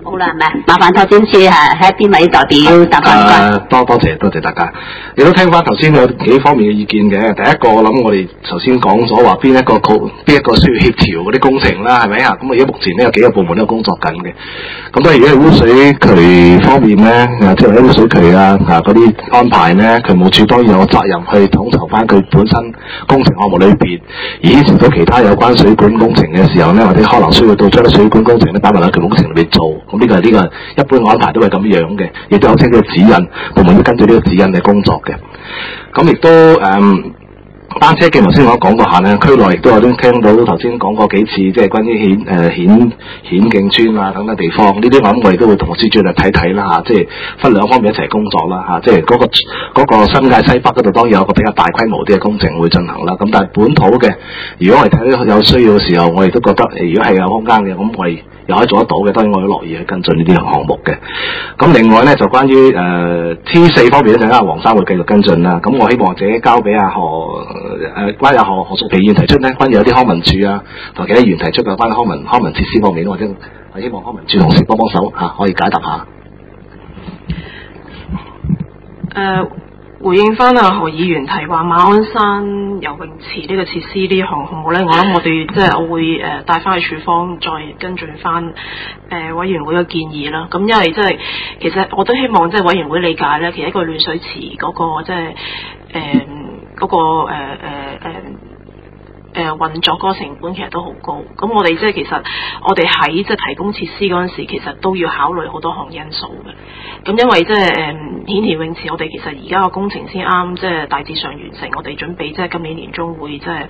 好啦，係咪？麻煩拓展處係喺邊位代表答翻關？ 多多謝多謝大家，亦都聽翻頭先有幾方面嘅意見嘅。第一個我諗我哋頭先講咗話邊一個邊一個需要協調嗰啲工程啦，係咪啊？咁而家目前呢有幾個部門都有工作緊嘅。咁當然如果係污水渠方面咧，即係啲污水渠啊啊嗰啲安排咧，渠務署當然有責任去統籌翻佢本身工程項目裏邊，而牽涉到其他有關水管工程嘅時候咧，或者可能需要到將啲水管工程咧擺埋喺渠務工程裏邊做。咁呢個係呢個一般安排都係咁樣嘅，亦都有清楚指引，部門要根據呢個指引嘅工作嘅。咁亦都誒、嗯、單車徑頭先我講過下咧，區內亦都有啲聽到頭先講過幾次，即係關於顯誒顯顯徑村啊等等地方，呢啲我諗我哋都會同司長嚟睇睇啦嚇，即係分兩方面一齊工作啦嚇，即係嗰個嗰個新界西北嗰度當然有個比較大規模啲嘅工程會進行啦。咁但係本土嘅，如果我哋睇到有需要嘅時候，我哋都覺得如果係有空間嘅，咁我哋又可以做得到嘅，當然我哋樂意去跟進呢啲項目嘅。咁另外咧就關於誒、呃、T 四方面咧，陣間黃生會繼續跟進啦。咁我希望自己交俾阿何誒關於阿何何淑琪議員提出咧，關於有啲康文署啊同其他議員提出嘅關於康文康文設施方面，或者我希望康文署同事幫幫手嚇，可以解答下。 誒、uh, 回應翻阿何議員提話馬鞍山游泳池呢個設施呢項項目咧，我諗我哋即係我會誒帶翻去處方再跟進翻誒、呃、委員會嘅建議啦。咁因為即係其實我都希望即係委員會理解咧，其實一個暖水池嗰、嗰個即係誒嗰個誒誒誒。呃呃誒、呃、運作嗰個成本其實都好高，咁我哋即係其實我哋喺即係提供設施嗰陣時，其實都要考慮好多項因素嘅。咁因為即係誒顯田泳池，我哋其實而家個工程先啱即係大致上完成，我哋準備即係今年年中會即係誒誒誒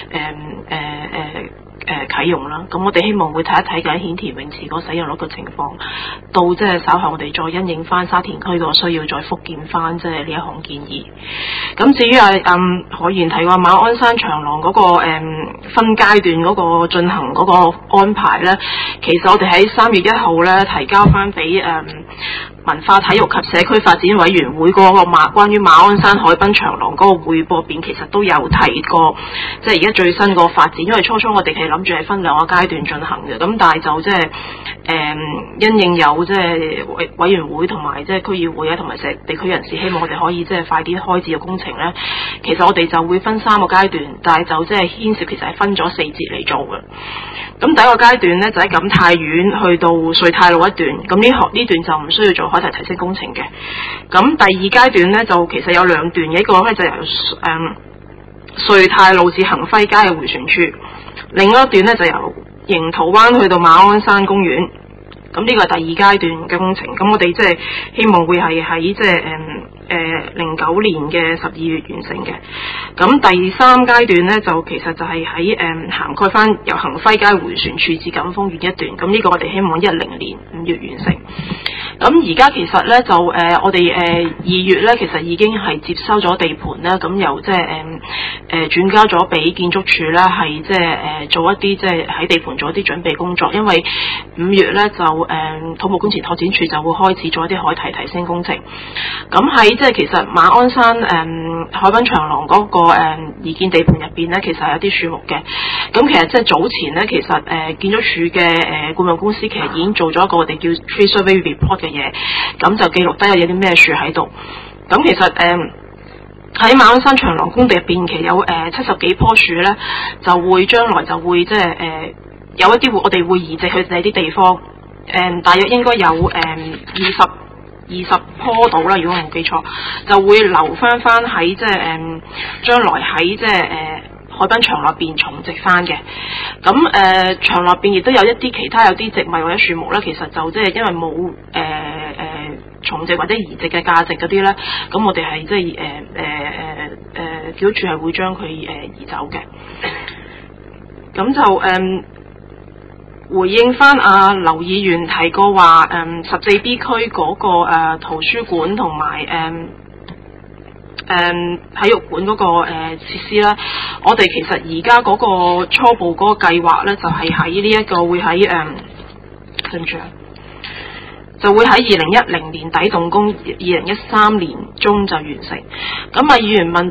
誒啟用啦。咁我哋希望會睇一睇緊顯田泳池嗰個使用率嘅情況，到即係稍後我哋再因應翻沙田區個需要，再復建翻即係呢一項建議。咁至於啊嗯何議員提過馬鞍山長廊嗰、嗰個、嗯、分階段嗰個進行嗰個安排咧，其實我哋喺三月一號咧提交翻俾誒文化體育及社區發展委員會嗰個馬關於馬鞍山海濱長廊嗰個匯報邊，其實都有提過，即係而家最新個發展。因為初初我哋係諗住係分兩個階段進行嘅，咁但係就即係誒因應有即係委委員會同埋即係區議會啊，同埋社地區人士希望我哋可以即係快啲開始個工程咧。其實我哋就會分三個階段，但係就即係牽涉其實係分咗四節嚟做嘅。咁第一個階段咧就喺錦泰苑去到瑞泰路一段，咁呢學呢段就唔需要做海堤提升工程嘅。咁第二階段咧就其實有兩段嘅，一個咧就由誒、嗯、瑞泰路至恒輝街嘅迴旋處，另一段咧就由迎桃灣去到馬鞍山公園。咁呢個係第二階段嘅工程，咁我哋即係希望會係喺即係誒誒零九年嘅十二月完成嘅。咁第三階段咧就其實就係喺誒涵蓋翻由恒輝街迴旋處至錦豐苑一段，咁呢個我哋希望一零年五月完成。咁而家其實咧就誒、呃、我哋誒二月咧其實已經係接收咗地盤啦，咁由即係誒誒轉交咗俾建築署咧，係即係誒做一啲即係喺地盤做一啲準備工作，因為五月咧就誒、呃、土木工程拓展署就會開始做一啲海堤提升工程。咁喺即係其實馬鞍山誒、呃、海濱長廊嗰、那個誒擬建地盤入邊咧，其實係有啲樹木嘅。咁其實即係早前咧，其實誒、呃、建築署嘅誒顧問公司其實已經做咗一個我哋叫 Tree Survey Report 嘅嘢，咁就記錄低有啲咩樹喺度。咁其實誒喺馬鞍山長廊工地入邊，其實有誒七十幾棵樹咧，就會將來就會即係誒有一啲會我哋會移植去第啲地方。誒、呃、大約應該有誒二十二十棵到啦，如果我冇記錯，就會留翻翻喺即係誒將來喺即係誒海濱長廊入邊重植翻嘅。咁誒、呃、長廊入邊亦都有一啲其他有啲植物或者樹木咧，其實就即係因為冇誒誒重植或者移植嘅價值嗰啲咧，咁我哋係即係誒誒誒誒建築署係會將佢誒移走嘅。咁就誒。呃回應翻阿劉議員提過話，誒十四 B 區嗰、那個誒、呃、圖書館同埋誒誒體育館嗰、那個誒、呃、設施啦，我哋其實而家嗰個初步嗰個計劃咧，就係喺呢一個會喺誒跟住啊，就會喺二零一零年底動工，二零一三年中就完成。咁啊，議員問到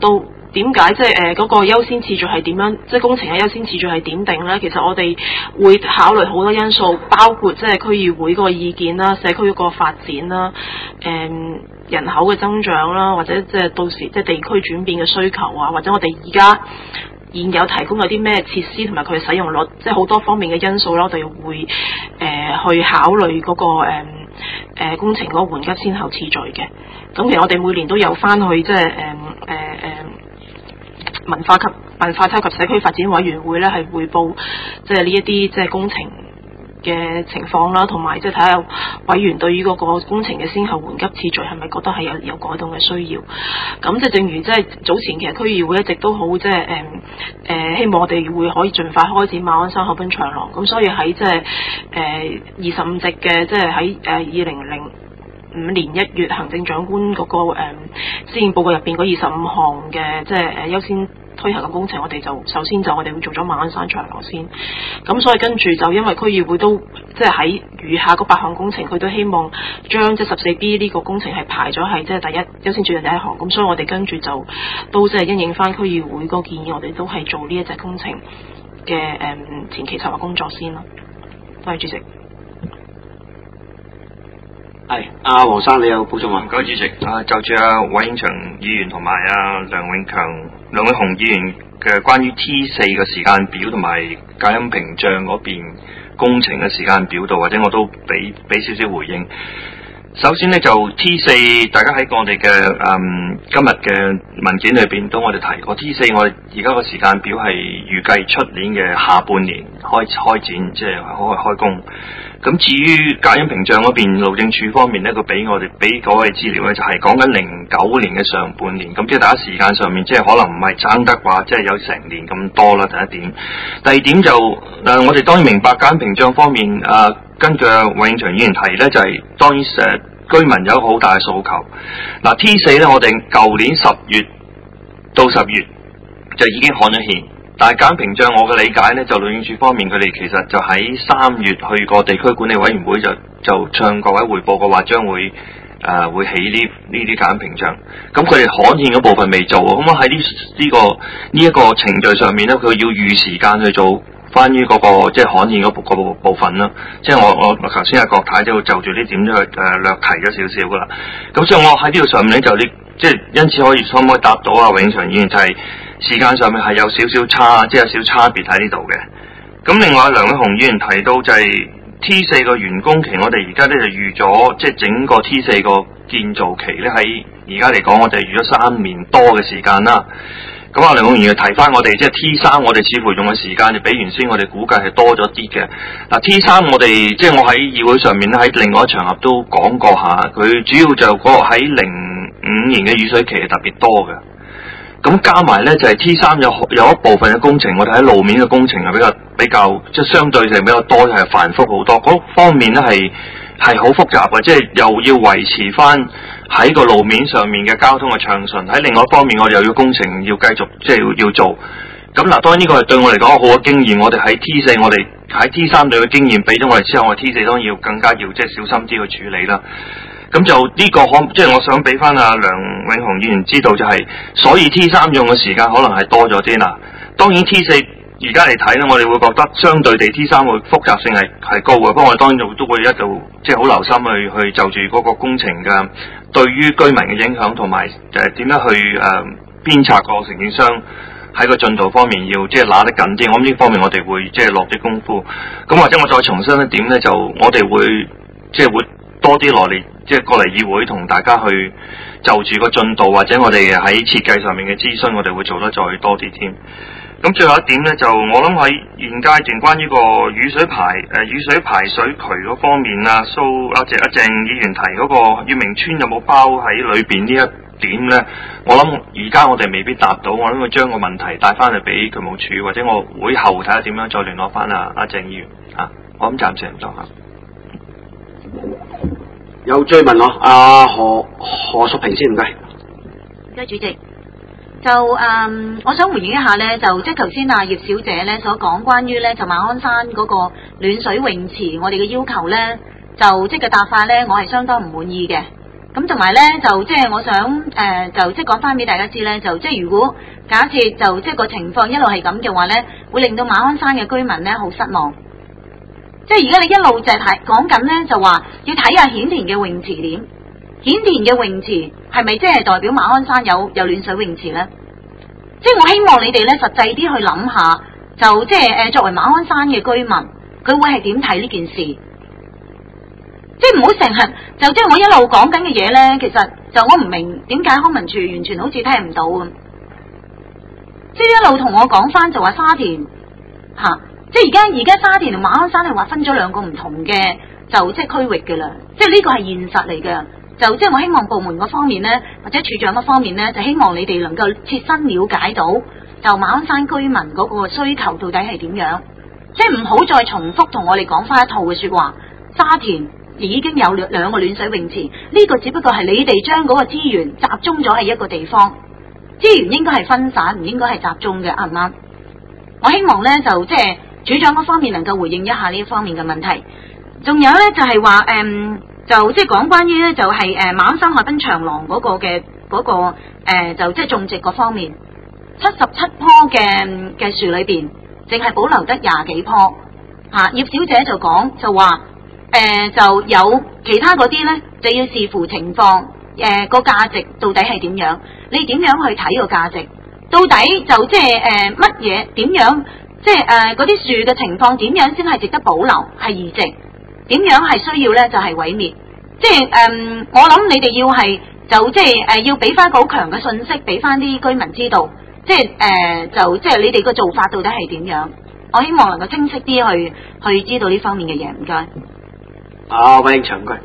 點解即係誒嗰個優先次序係點樣？即係工程嘅優先次序係點定咧？其實我哋會考慮好多因素，包括即係區議會嗰個意見啦、社區嗰個發展啦、誒、嗯、人口嘅增長啦，或者即係到時即係地區轉變嘅需求啊，或者我哋而家現有提供有啲咩設施同埋佢嘅使用率，即係好多方面嘅因素啦，我哋會誒、呃、去考慮嗰、嗰個誒、呃呃、工程嗰個緩急先後次序嘅。咁其實我哋每年都有翻去即係誒誒誒文化及文化體及社區發展委員會咧，係匯報即係呢一啲即係工程嘅情況啦，同埋即係睇下委員對於嗰個工程嘅先後緩急次序係咪覺得係有有改動嘅需要。咁即係正如即係早前其實區議會一直都好即係誒誒希望我哋會可以盡快開展馬鞍山海濱長廊。咁所以喺即係誒二十五席嘅即係喺誒二零零五年一月行政長官嗰、那個誒施政報告入邊嗰二十五項嘅即係誒優先推行嘅工程，我哋就首先就我哋會做咗馬鞍山長廊先。咁所以跟住就因為區議會都即係喺餘下嗰八項工程，佢都希望將即係十四 B 呢個工程係排咗係即係第一優先處理第一項。咁所以我哋跟住就都即係因應翻區議會嗰個建議，我哋都係做呢一隻工程嘅誒、嗯、前期策劃工作先咯。多謝主席。 係，阿黃生你有補充啊？ 唔該，主席。啊，就住阿韋永祥議員同埋阿梁永強、梁永雄議員嘅關於 T 四嘅時間表同埋隔音屏障嗰邊工程嘅時間表度，或者我都俾俾少少回應。首先呢，就 T 四，大家喺我哋嘅嗯今日嘅文件裏邊都我哋提過 T 四，我哋而家個時間表係預計出年嘅下半年開開展，即係開開工。咁至於隔音屏障嗰邊，路政署方面咧，佢俾我哋俾嗰位資料咧，就係講緊零九年嘅上半年。咁即係大家時間上面，即係可能唔係爭得話，即係有成年咁多啦。第一點，第二點就誒、呃，我哋當然明白隔音屏障方面誒、呃，根據韋永祥議員提咧，就係、是、當然誒、呃、居民有一個好大嘅訴求。嗱 T 四咧，我哋舊年十月到十月就已經刊咗憲。但係隔音屏障，我嘅理解咧，就路政署方面佢哋其實就喺三月去過地區管理委員會就就向各位彙報嘅話，將會誒、呃、會起呢呢啲隔音屏障。咁佢哋刊憲嗰部分未做，咁喺呢呢個呢一、這個程序上面咧，佢要預時間去做關於嗰個即係刊憲嗰部部部分啦。即係我我我頭先阿郭太都就住呢點都係誒略提咗少少噶啦。咁所以我喺呢度上面咧就呢即係因此可以可唔可以答到阿永祥議員就係、是。時間上面係有少少差，即係有少少差別喺呢度嘅。咁另外梁永雄議員提到就係 T 四個完工期，我哋而家咧就預咗，即係整個 T 四個建造期咧喺而家嚟講，我哋預咗三年多嘅時間啦。咁阿梁永雄議員提翻我哋，即係 T 三，我哋似乎用嘅時間就比原先我哋估計係多咗啲嘅。嗱 T 三我哋即係我喺議會上面咧，喺另外一場合都講過下，佢主要就嗰個喺零五年嘅雨水期係特別多嘅。咁加埋咧就係、是、T 三有有一部分嘅工程，我哋喺路面嘅工程係比較比較即係相對性比較多，係繁複好多。嗰方面咧係係好複雜嘅，即係又要維持翻喺個路面上面嘅交通嘅暢順。喺另外一方面，我哋又要工程要繼續即係要要做。咁嗱，當然呢個係對我嚟講好嘅經驗。我哋喺 T 四，我哋喺 T 三隊嘅經驗俾咗我哋之後，我哋 T 四當然要更加要即係小心啲去處理啦。咁就呢個可即係我想俾翻阿梁永雄議員知道，就係、是、所以 T 三用嘅時間可能係多咗啲啦。當然 T 四而家嚟睇咧，我哋會覺得相對地 T 三會複雜性係係高嘅。不過我哋當然都會一度即係好留心去去就住嗰個工程嘅對於居民嘅影響，同埋誒點樣去誒鞭策個承建商喺個進度方面要即係拿得緊啲。我諗呢方面我哋會即係落啲功夫。咁或者我再重申一點咧，就我哋會即係會多啲落嚟。即係過嚟議會同大家去就住個進度，或者我哋喺設計上面嘅諮詢，我哋會做得再多啲添。咁最後一點咧，就我諗喺現階段關於個雨水排誒、呃、雨水排水渠嗰方面啊，蘇阿鄭阿鄭議員提嗰個月明村有冇包喺裏邊呢一點咧？我諗而家我哋未必答到，我諗佢將個問題帶翻去俾渠務署，或者我會後睇下點樣再聯絡翻阿阿鄭議員啊。我諗暫時唔多嚇。 有追問我，阿、啊、何何淑平先，唔該。 唔該，主席。就誒、嗯，我想回應一下咧，就即係頭先阿葉小姐咧所講關於咧就馬鞍山嗰個暖水泳池，我哋嘅要求咧，就即係嘅答法咧，我係相當唔滿意嘅。 咁同埋咧就即係我想誒、呃、就即係講翻俾大家知咧，就即係如果假設就即係個情況一路係咁嘅話咧，會令到馬鞍山嘅居民咧好失望。即係而家你一路就係睇講緊咧，就話要睇下顯田嘅泳池點，顯田嘅泳池係咪即係代表馬鞍山有有暖水泳池咧？即係我希望你哋咧實際啲去諗下，就即係誒作為馬鞍山嘅居民，佢會係點睇呢件事？即係唔好成日就即係我一路講緊嘅嘢咧，其實就我唔明點解康文署完全好似聽唔到咁。即係一路同我講翻就話沙田吓、啊，即係而家而家沙田同馬鞍山係劃分咗兩個唔同嘅就即係區域嘅啦。即係呢個係現實嚟嘅。就即係我希望部門嗰方面咧，或者處長嗰方面咧，就希望你哋能夠切身了解到就馬鞍山居民嗰個需求到底係點樣。即係唔好再重複同我哋講翻一套嘅說話。沙田已經有兩兩個暖水泳池，呢個只不過係你哋將嗰個資源集中咗喺一個地方，資源應該係分散，唔應該係集中嘅，啱唔啱？我希望咧就即係處長嗰方面能夠回應一下呢一方面嘅問題。仲有咧就係話誒，就即係講關於咧就係誒馬鞍山海濱長廊嗰個嘅嗰、嗰個誒、呃、就即係種植嗰方面，七十七棵嘅嘅樹裏邊，淨係保留得廿幾棵。吓、啊，葉小姐就講就話。誒、呃，就有其他嗰啲咧，就要視乎情況，誒、呃、個價值到底係點樣？你點樣去睇個價值？到底就即係誒乜嘢？點樣即係誒嗰啲樹嘅情況點樣先係值得保留？係移植？點樣係需要咧？就係、是、毀滅？即係誒、呃，我諗你哋要係就即係誒要俾翻個好強嘅信息，俾翻啲居民知道，即係誒、呃、就即係你哋個做法到底係點樣？我希望能夠清晰啲去去知道呢方面嘅嘢。唔該。 啊，歡迎長居。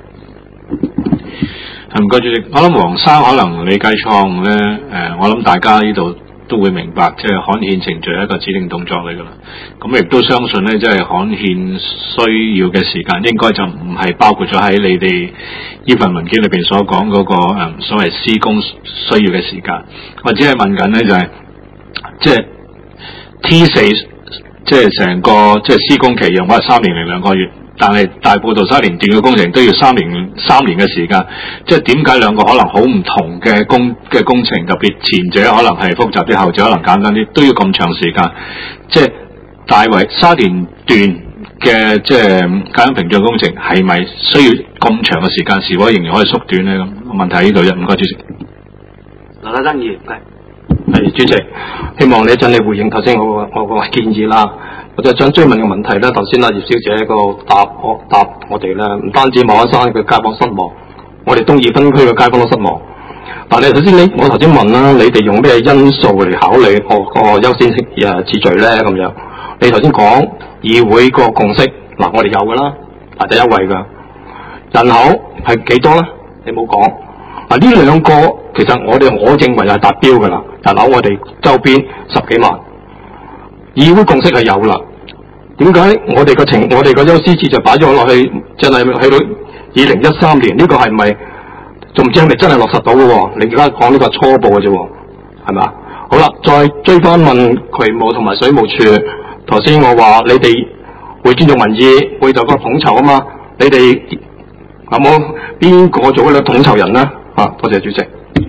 唔該主席，我諗黃生可能理解錯誤咧，誒、呃，我諗大家呢度都會明白，即係刊憲程序係一個指定動作嚟噶啦。咁亦都相信咧，即係刊憲需要嘅時間，應該就唔係包括咗喺你哋呢份文件裏邊所講嗰、那個誒、嗯、所謂施工需要嘅時間。我只係問緊咧，就係、是、即係 T 四，即係成個即係施工期用咗係三年零兩個月。但係大埔道沙田段嘅工程都要三年三年嘅時間，即係點解兩個可能好唔同嘅工嘅工程，特別前者可能係複雜啲，後者可能簡單啲，都要咁長時間？即係大圍沙田段嘅即係簡易屏障工程係咪需要咁長嘅時間？是否仍然可以縮短咧？咁問題喺呢度啫。唔該主席。 劉德生議員，係。 係主席，希望你一陣你回應頭先我個我個建議啦。我就想追問嘅問題咧，頭先阿葉小姐個答我答我哋咧，唔單止馬鞍山嘅街坊失望，我哋東二分區嘅街坊都失望。但係首先你我頭先問啦，你哋用咩因素嚟考慮個個優先誒次序咧？咁樣你頭先講議會個共識，嗱我哋有噶啦，排第一位噶。人口係幾多咧？你冇講。嗱呢兩個其實我哋我認為係達標噶啦，人口我哋周邊十幾萬。議會共識係有啦，點解我哋個情我哋個優先次就擺咗落去，真係去到二零一三年呢、這個係咪仲唔知係咪真係落實到嘅？你而家講呢個初步嘅啫，係咪啊？好啦，再追翻問渠務同埋水務處，頭先我話你哋會尊重民意，會就個統籌啊嘛，你哋有冇邊個做嗰個統籌人呢？啊，多謝主席。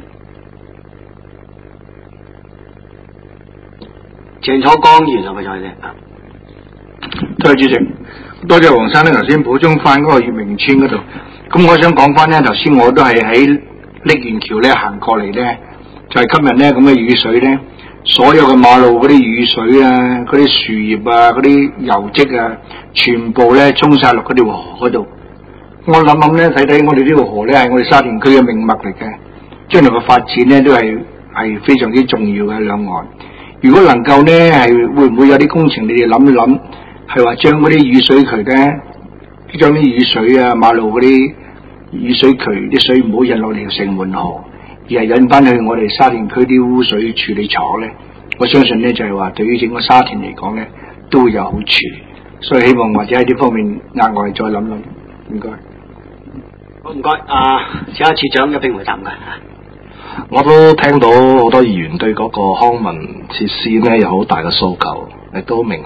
鄭楚光議員有冇再咧？ 多謝主席，多謝黃生咧，頭先補充翻嗰個月明村嗰度。咁我想講翻咧，頭先我都係喺瀝源橋咧行過嚟咧，就係、是、今日咧咁嘅雨水咧，所有嘅馬路嗰啲雨水啊、嗰啲樹葉啊、嗰啲油漬啊，全部咧沖晒落嗰條河嗰度。我諗諗咧，睇睇我哋呢條河咧係我哋沙田區嘅命脈嚟嘅，將來嘅發展咧都係係非常之重要嘅兩岸。如果能夠咧，係會唔會有啲工程？你哋諗一諗，係話將嗰啲雨水渠咧，將啲雨水啊、馬路嗰啲雨水渠啲水唔好引落嚟城門河，而係引翻去我哋沙田區啲污水處理廠咧。我相信咧就係話，對於整個沙田嚟講咧，都會有好處。所以希望或者喺呢方面額外再諗諗。唔該。 好唔該，啊，請下處長一並回答嘅。 我都聽到好多議員對嗰個康文設施咧有好大嘅訴求，亦都明白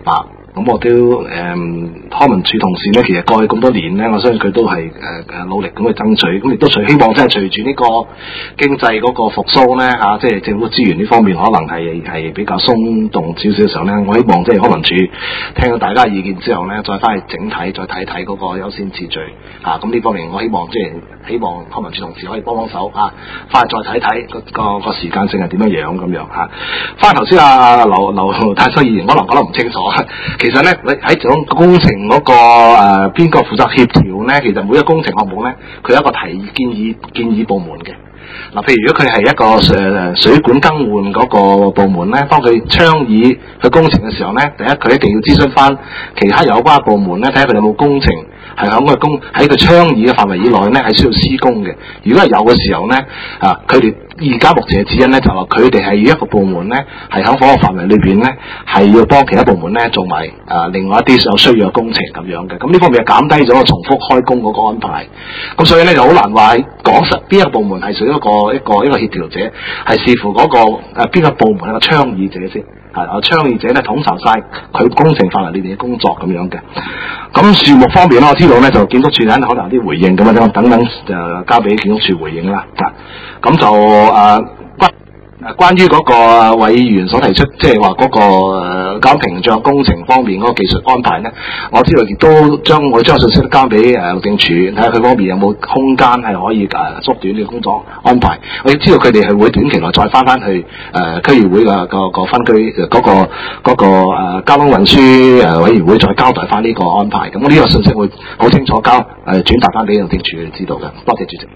咁我都誒、嗯、康文署同事咧，其實過去咁多年咧，我相信佢都係誒誒努力咁去爭取，咁亦都隨希望即係隨住呢個經濟嗰個復甦咧嚇，即係政府資源呢方面可能係係比較鬆動少少嘅時候咧，我希望即係康文署聽到大家意見之後咧，再翻去整體再睇睇嗰個優先次序嚇，咁、啊、呢方面我希望即係希望康文署同事可以幫幫手嚇，翻、啊、去再睇睇個個個時間性係點樣樣咁樣嚇。翻頭先阿劉劉太修議員可能講得唔清楚。其實咧，你喺種工程嗰、那個誒邊個負責協調咧？其實每一個工程項目咧，佢有一個提建議建議部門嘅。嗱，譬如如果佢係一個誒水管更換嗰個部門咧，當佢倡議去工程嘅時候咧，第一佢一定要諮詢翻其他有關部門咧，睇下佢有冇工程係喺個工喺佢倡議嘅範圍以內咧，係需要施工嘅。如果係有嘅時候咧，啊，佢哋而家目前嘅指引咧就話佢哋係要一個部門咧係喺嗰個範圍裏邊咧係要幫其他部門咧做埋啊另外一啲有需要嘅工程咁樣嘅。咁呢方面係減低咗個重複開工嗰個安排。咁所以咧就好難話講實邊一個部門係屬於一個一個一個協調者，係視乎嗰、那個誒邊、啊、個部門係個倡議者先。係啊，倡議者咧統籌晒佢工程範圍裏邊嘅工作咁樣嘅。咁樹木方面咧，我知道咧就建築署咧可能有啲回應咁樣，等等就交俾建築署回應啦。啊，咁就誒。啊誒，關於嗰個委員所提出，即係話嗰個誒交屏障工程方面嗰個技術安排咧，我知道亦都將我將信息交俾誒路政署，睇下佢方面有冇空間係可以誒縮短呢個工作安排。我亦知道佢哋係會短期內再翻翻去誒、呃、區議會嘅個個分區嗰、嗰個嗰、嗰個誒、呃、交通運輸誒委員會再交代翻呢個安排。咁呢個信息會好清楚交誒、呃、轉達翻俾路政署知道嘅。多謝主席。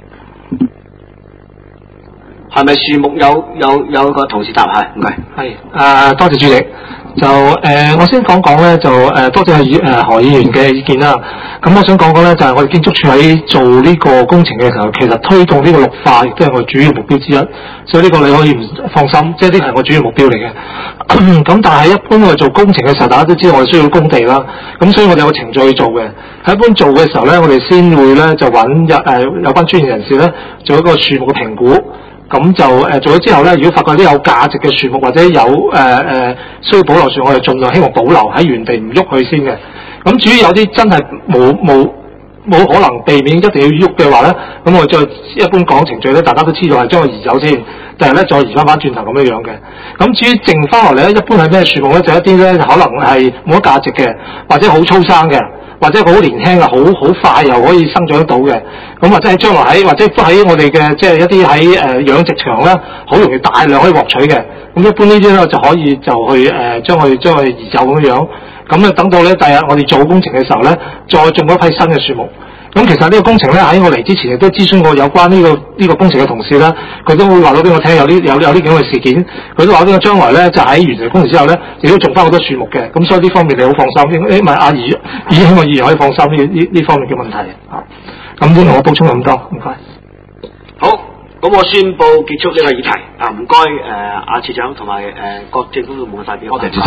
係咪樹木有有有個同事答係？唔該。 係，誒、呃、多謝主席。就誒、呃，我先講講咧，就誒、呃、多謝誒、呃、何議員嘅意見啦。咁我想講講咧，就係、是、我哋建築署喺做呢個工程嘅時候，其實推動呢個綠化亦都係我主要目標之一。所以呢個你可以唔放心，即係呢個係我主要目標嚟嘅。咁但係一般我哋做工程嘅時候，大家都知道我哋需要工地啦。咁所以我哋有個程序去做嘅。喺一般做嘅時候咧，我哋先會咧就揾有誒有關專業人士咧做一個樹木嘅評估。咁就誒、呃、做咗之後咧，如果發覺啲有價值嘅樹木或者有誒誒、呃、需要保留樹，我哋盡量希望保留喺原地唔喐佢先嘅。咁至於有啲真係冇冇冇可能避免一定要喐嘅話咧，咁我再一般講程序咧，大家都知道係將佢移走先，但係咧再移翻翻轉頭咁樣樣嘅。咁至於剩翻落嚟咧，一般係咩樹木咧？就一啲咧可能係冇乜價值嘅，或者好粗生嘅。或者好年輕嘅，好好快又可以生長得到嘅，咁或者喺將來喺或者都喺我哋嘅即係一啲喺誒養殖場咧，好容易大量可以獲取嘅。咁一般呢啲咧就可以就去誒、呃、將佢將佢移走咁樣。咁咧等到咧第日我哋做工程嘅時候咧，再種一批新嘅樹木。咁其實呢個工程咧喺我嚟之前亦都諮詢過有關呢、這個呢、這個工程嘅同事啦，佢都會話到俾我聽有呢有有呢幾個事件，佢都話俾我將來咧就喺完成工程之後咧，亦都種翻好多樹木嘅，咁所以呢方面你好放心，誒唔係阿姨，已經希望議員可以放心呢呢呢方面嘅問題啊。咁呢個我補充咁多，唔該。 好，咁我宣布結束呢個議題啊，唔該誒阿處長同埋誒各政府部門嘅代表，多謝主席。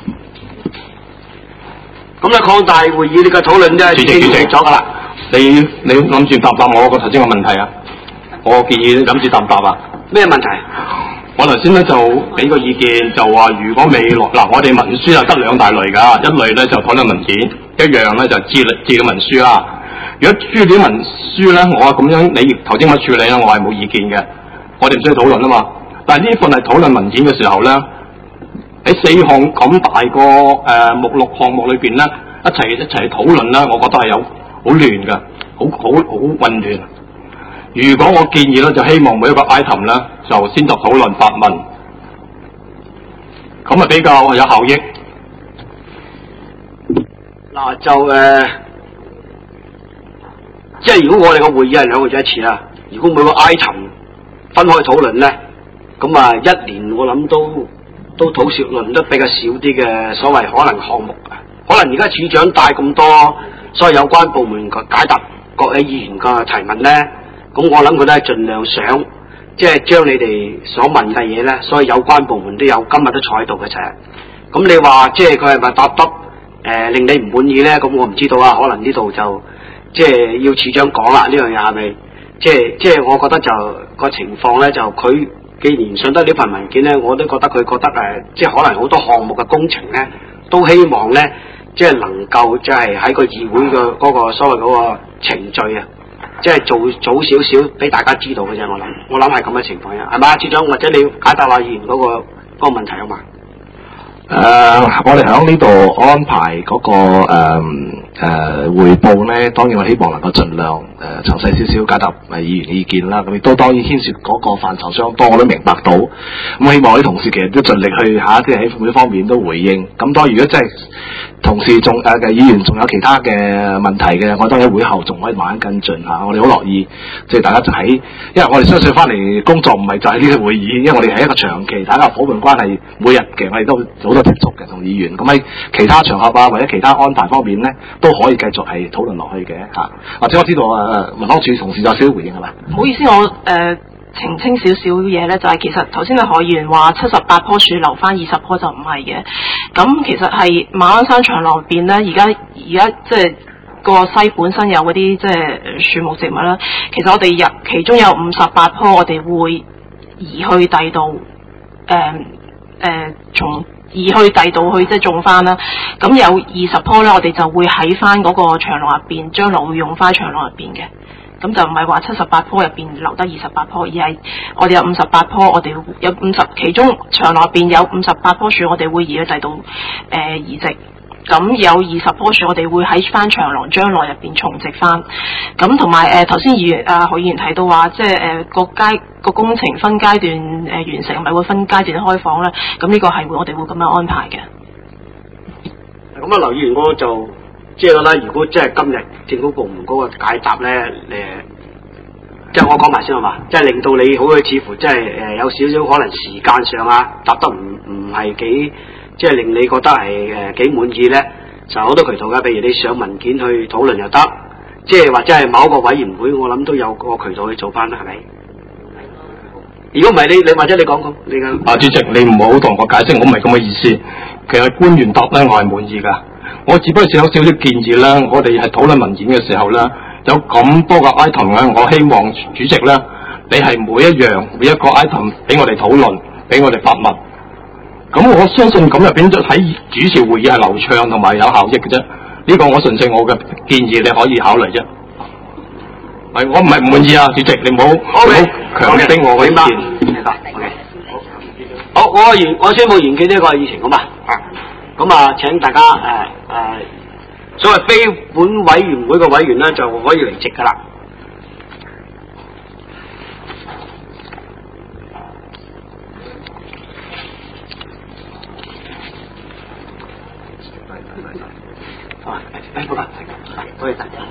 咁咧擴大會議呢個討論咧， 主席主席咗噶啦。 你你諗住答答我個頭先個問題啊？我建議諗住答唔答啊？ 咩問題？ 我頭先咧就俾個意見，就話如果未來嗱，我哋文書啊得兩大類㗎，一類咧就討論文件，一樣咧就資料資料文書啦。如果資料文書咧，我咁樣你頭先我處理咧，我係冇意見嘅，我哋唔需要討論啊嘛。但係呢份係討論文件嘅時候咧，喺四項咁大個誒、呃、目錄項目裏邊咧，一齊一齊討論咧，我覺得係有。好亂㗎，好好好混亂。如果我建議咧，就希望每一個 item 咧，就先作討論發問，咁啊比較有效益。 嗱就誒、呃，即係如果我哋個會議係兩個月一次啦，如果每個 item 分開討論咧，咁啊一年我諗都都討論得比較少啲嘅所謂可能項目啊，可能而家處長帶咁多。所以有關部門嘅解答各位議員嘅提問咧，咁我諗佢都係盡量想，即係將你哋所問嘅嘢咧，所以有關部門都有今日都坐喺度嘅啫。咁你話即係佢係咪答得誒、呃、令你唔滿意咧？咁我唔知道啊，可能呢度就即係要處長講啦。呢樣嘢係咪？即係即係我覺得就個情況咧，就佢既然上得呢份文件咧，我都覺得佢覺得誒、呃，即係可能好多項目嘅工程咧，都希望咧。 即係能夠即係喺個議會嘅嗰個所謂嗰個程序啊，即係做早少少俾大家知道嘅啫。我諗我諗係咁嘅情況啊，係嘛，處長，或者你解答下議員嗰個嗰個問題啊嘛。 誒、呃，我哋喺呢度安排嗰、那個誒誒彙報咧，當然我希望能夠盡量誒、呃、詳細少少解答誒議員意見啦。咁亦都當然牽涉嗰個範疇相當，我都明白到。咁、嗯、希望啲同事其實都盡力去嚇，即係喺每方面都回應。咁當然如果真係同事仲誒嘅議員仲有其他嘅問題嘅，我當然喺會後仲可以慢慢跟進嚇。我哋好樂意，即係大家就喺，因為我哋相信翻嚟工作唔係就係呢個會議，因為我哋係一個長期大家伙伴關係，每日嘅我哋都好多接觸嘅同議員。咁喺其他場合啊或者其他安排方面咧，都可以繼續係討論落去嘅嚇。或者我知道誒民康處同事有少少回應係咪？ 唔好意思，我誒、呃、澄清少少嘢咧，就係、是、其實頭先嘅何議員話七十八棵樹留翻二十棵就唔係嘅。咁其實係馬鞍山長廊入邊咧，而家而家即係個西本身有嗰啲即係樹木植物啦。其實我哋入其中有五十八棵，我哋會移去第度誒誒從。移去第度去即係種翻啦，咁有二十棵咧，我哋就會喺翻嗰個長廊入邊，將來會用翻長廊入邊嘅，咁就唔係話七十八棵入邊留得二十八棵，而係我哋有五十八棵，我哋有五十，其中長廊入邊有五十八棵樹，我哋會移去第度誒、呃、移植。咁有二十棵樹，我哋會喺翻長廊將來入邊重植翻。咁同埋誒頭先議員啊，何議員提到話，即係誒個階個工程分階段誒、呃、完成，咪會分階段開放咧。咁呢個係會我哋會咁樣安排嘅。 咁啊，劉議員我就即係覺得，如果即係今日政府部門嗰個解答咧，誒、呃，即係我講埋先好嘛，即係令到你好似乎即係誒有少少可能時間上啊答得唔唔係幾。即係令你覺得係誒幾滿意咧，就好多渠道嘅，譬如你上文件去討論又得，即係或者係某一個委員會，我諗都有個渠道去做翻啦，係咪？如果唔係你你或者你講講你嘅。 啊，主席，你唔好同我解釋，我唔係咁嘅意思。其實官員答咧，我係滿意㗎。我只不過有少少建議啦，我哋係討論文件嘅時候咧，有咁多個 item 咧，我希望主席咧，你係每一樣每一個 item 俾我哋討論，俾我哋發問。咁我相信咁入邊喺主持會議係流暢同埋有效益嘅啫，呢、這個我純粹我嘅建議，你可以考慮啫。係我唔係唔滿意啊，主席，你唔好唔好強迫我嘅意見。 明白。好，我完我宣布完結呢個議程好嘛？咁啊，請大家誒誒、呃呃，所謂非本委員會嘅委員咧，就可以離席噶啦。哎，不敢，我也打掉。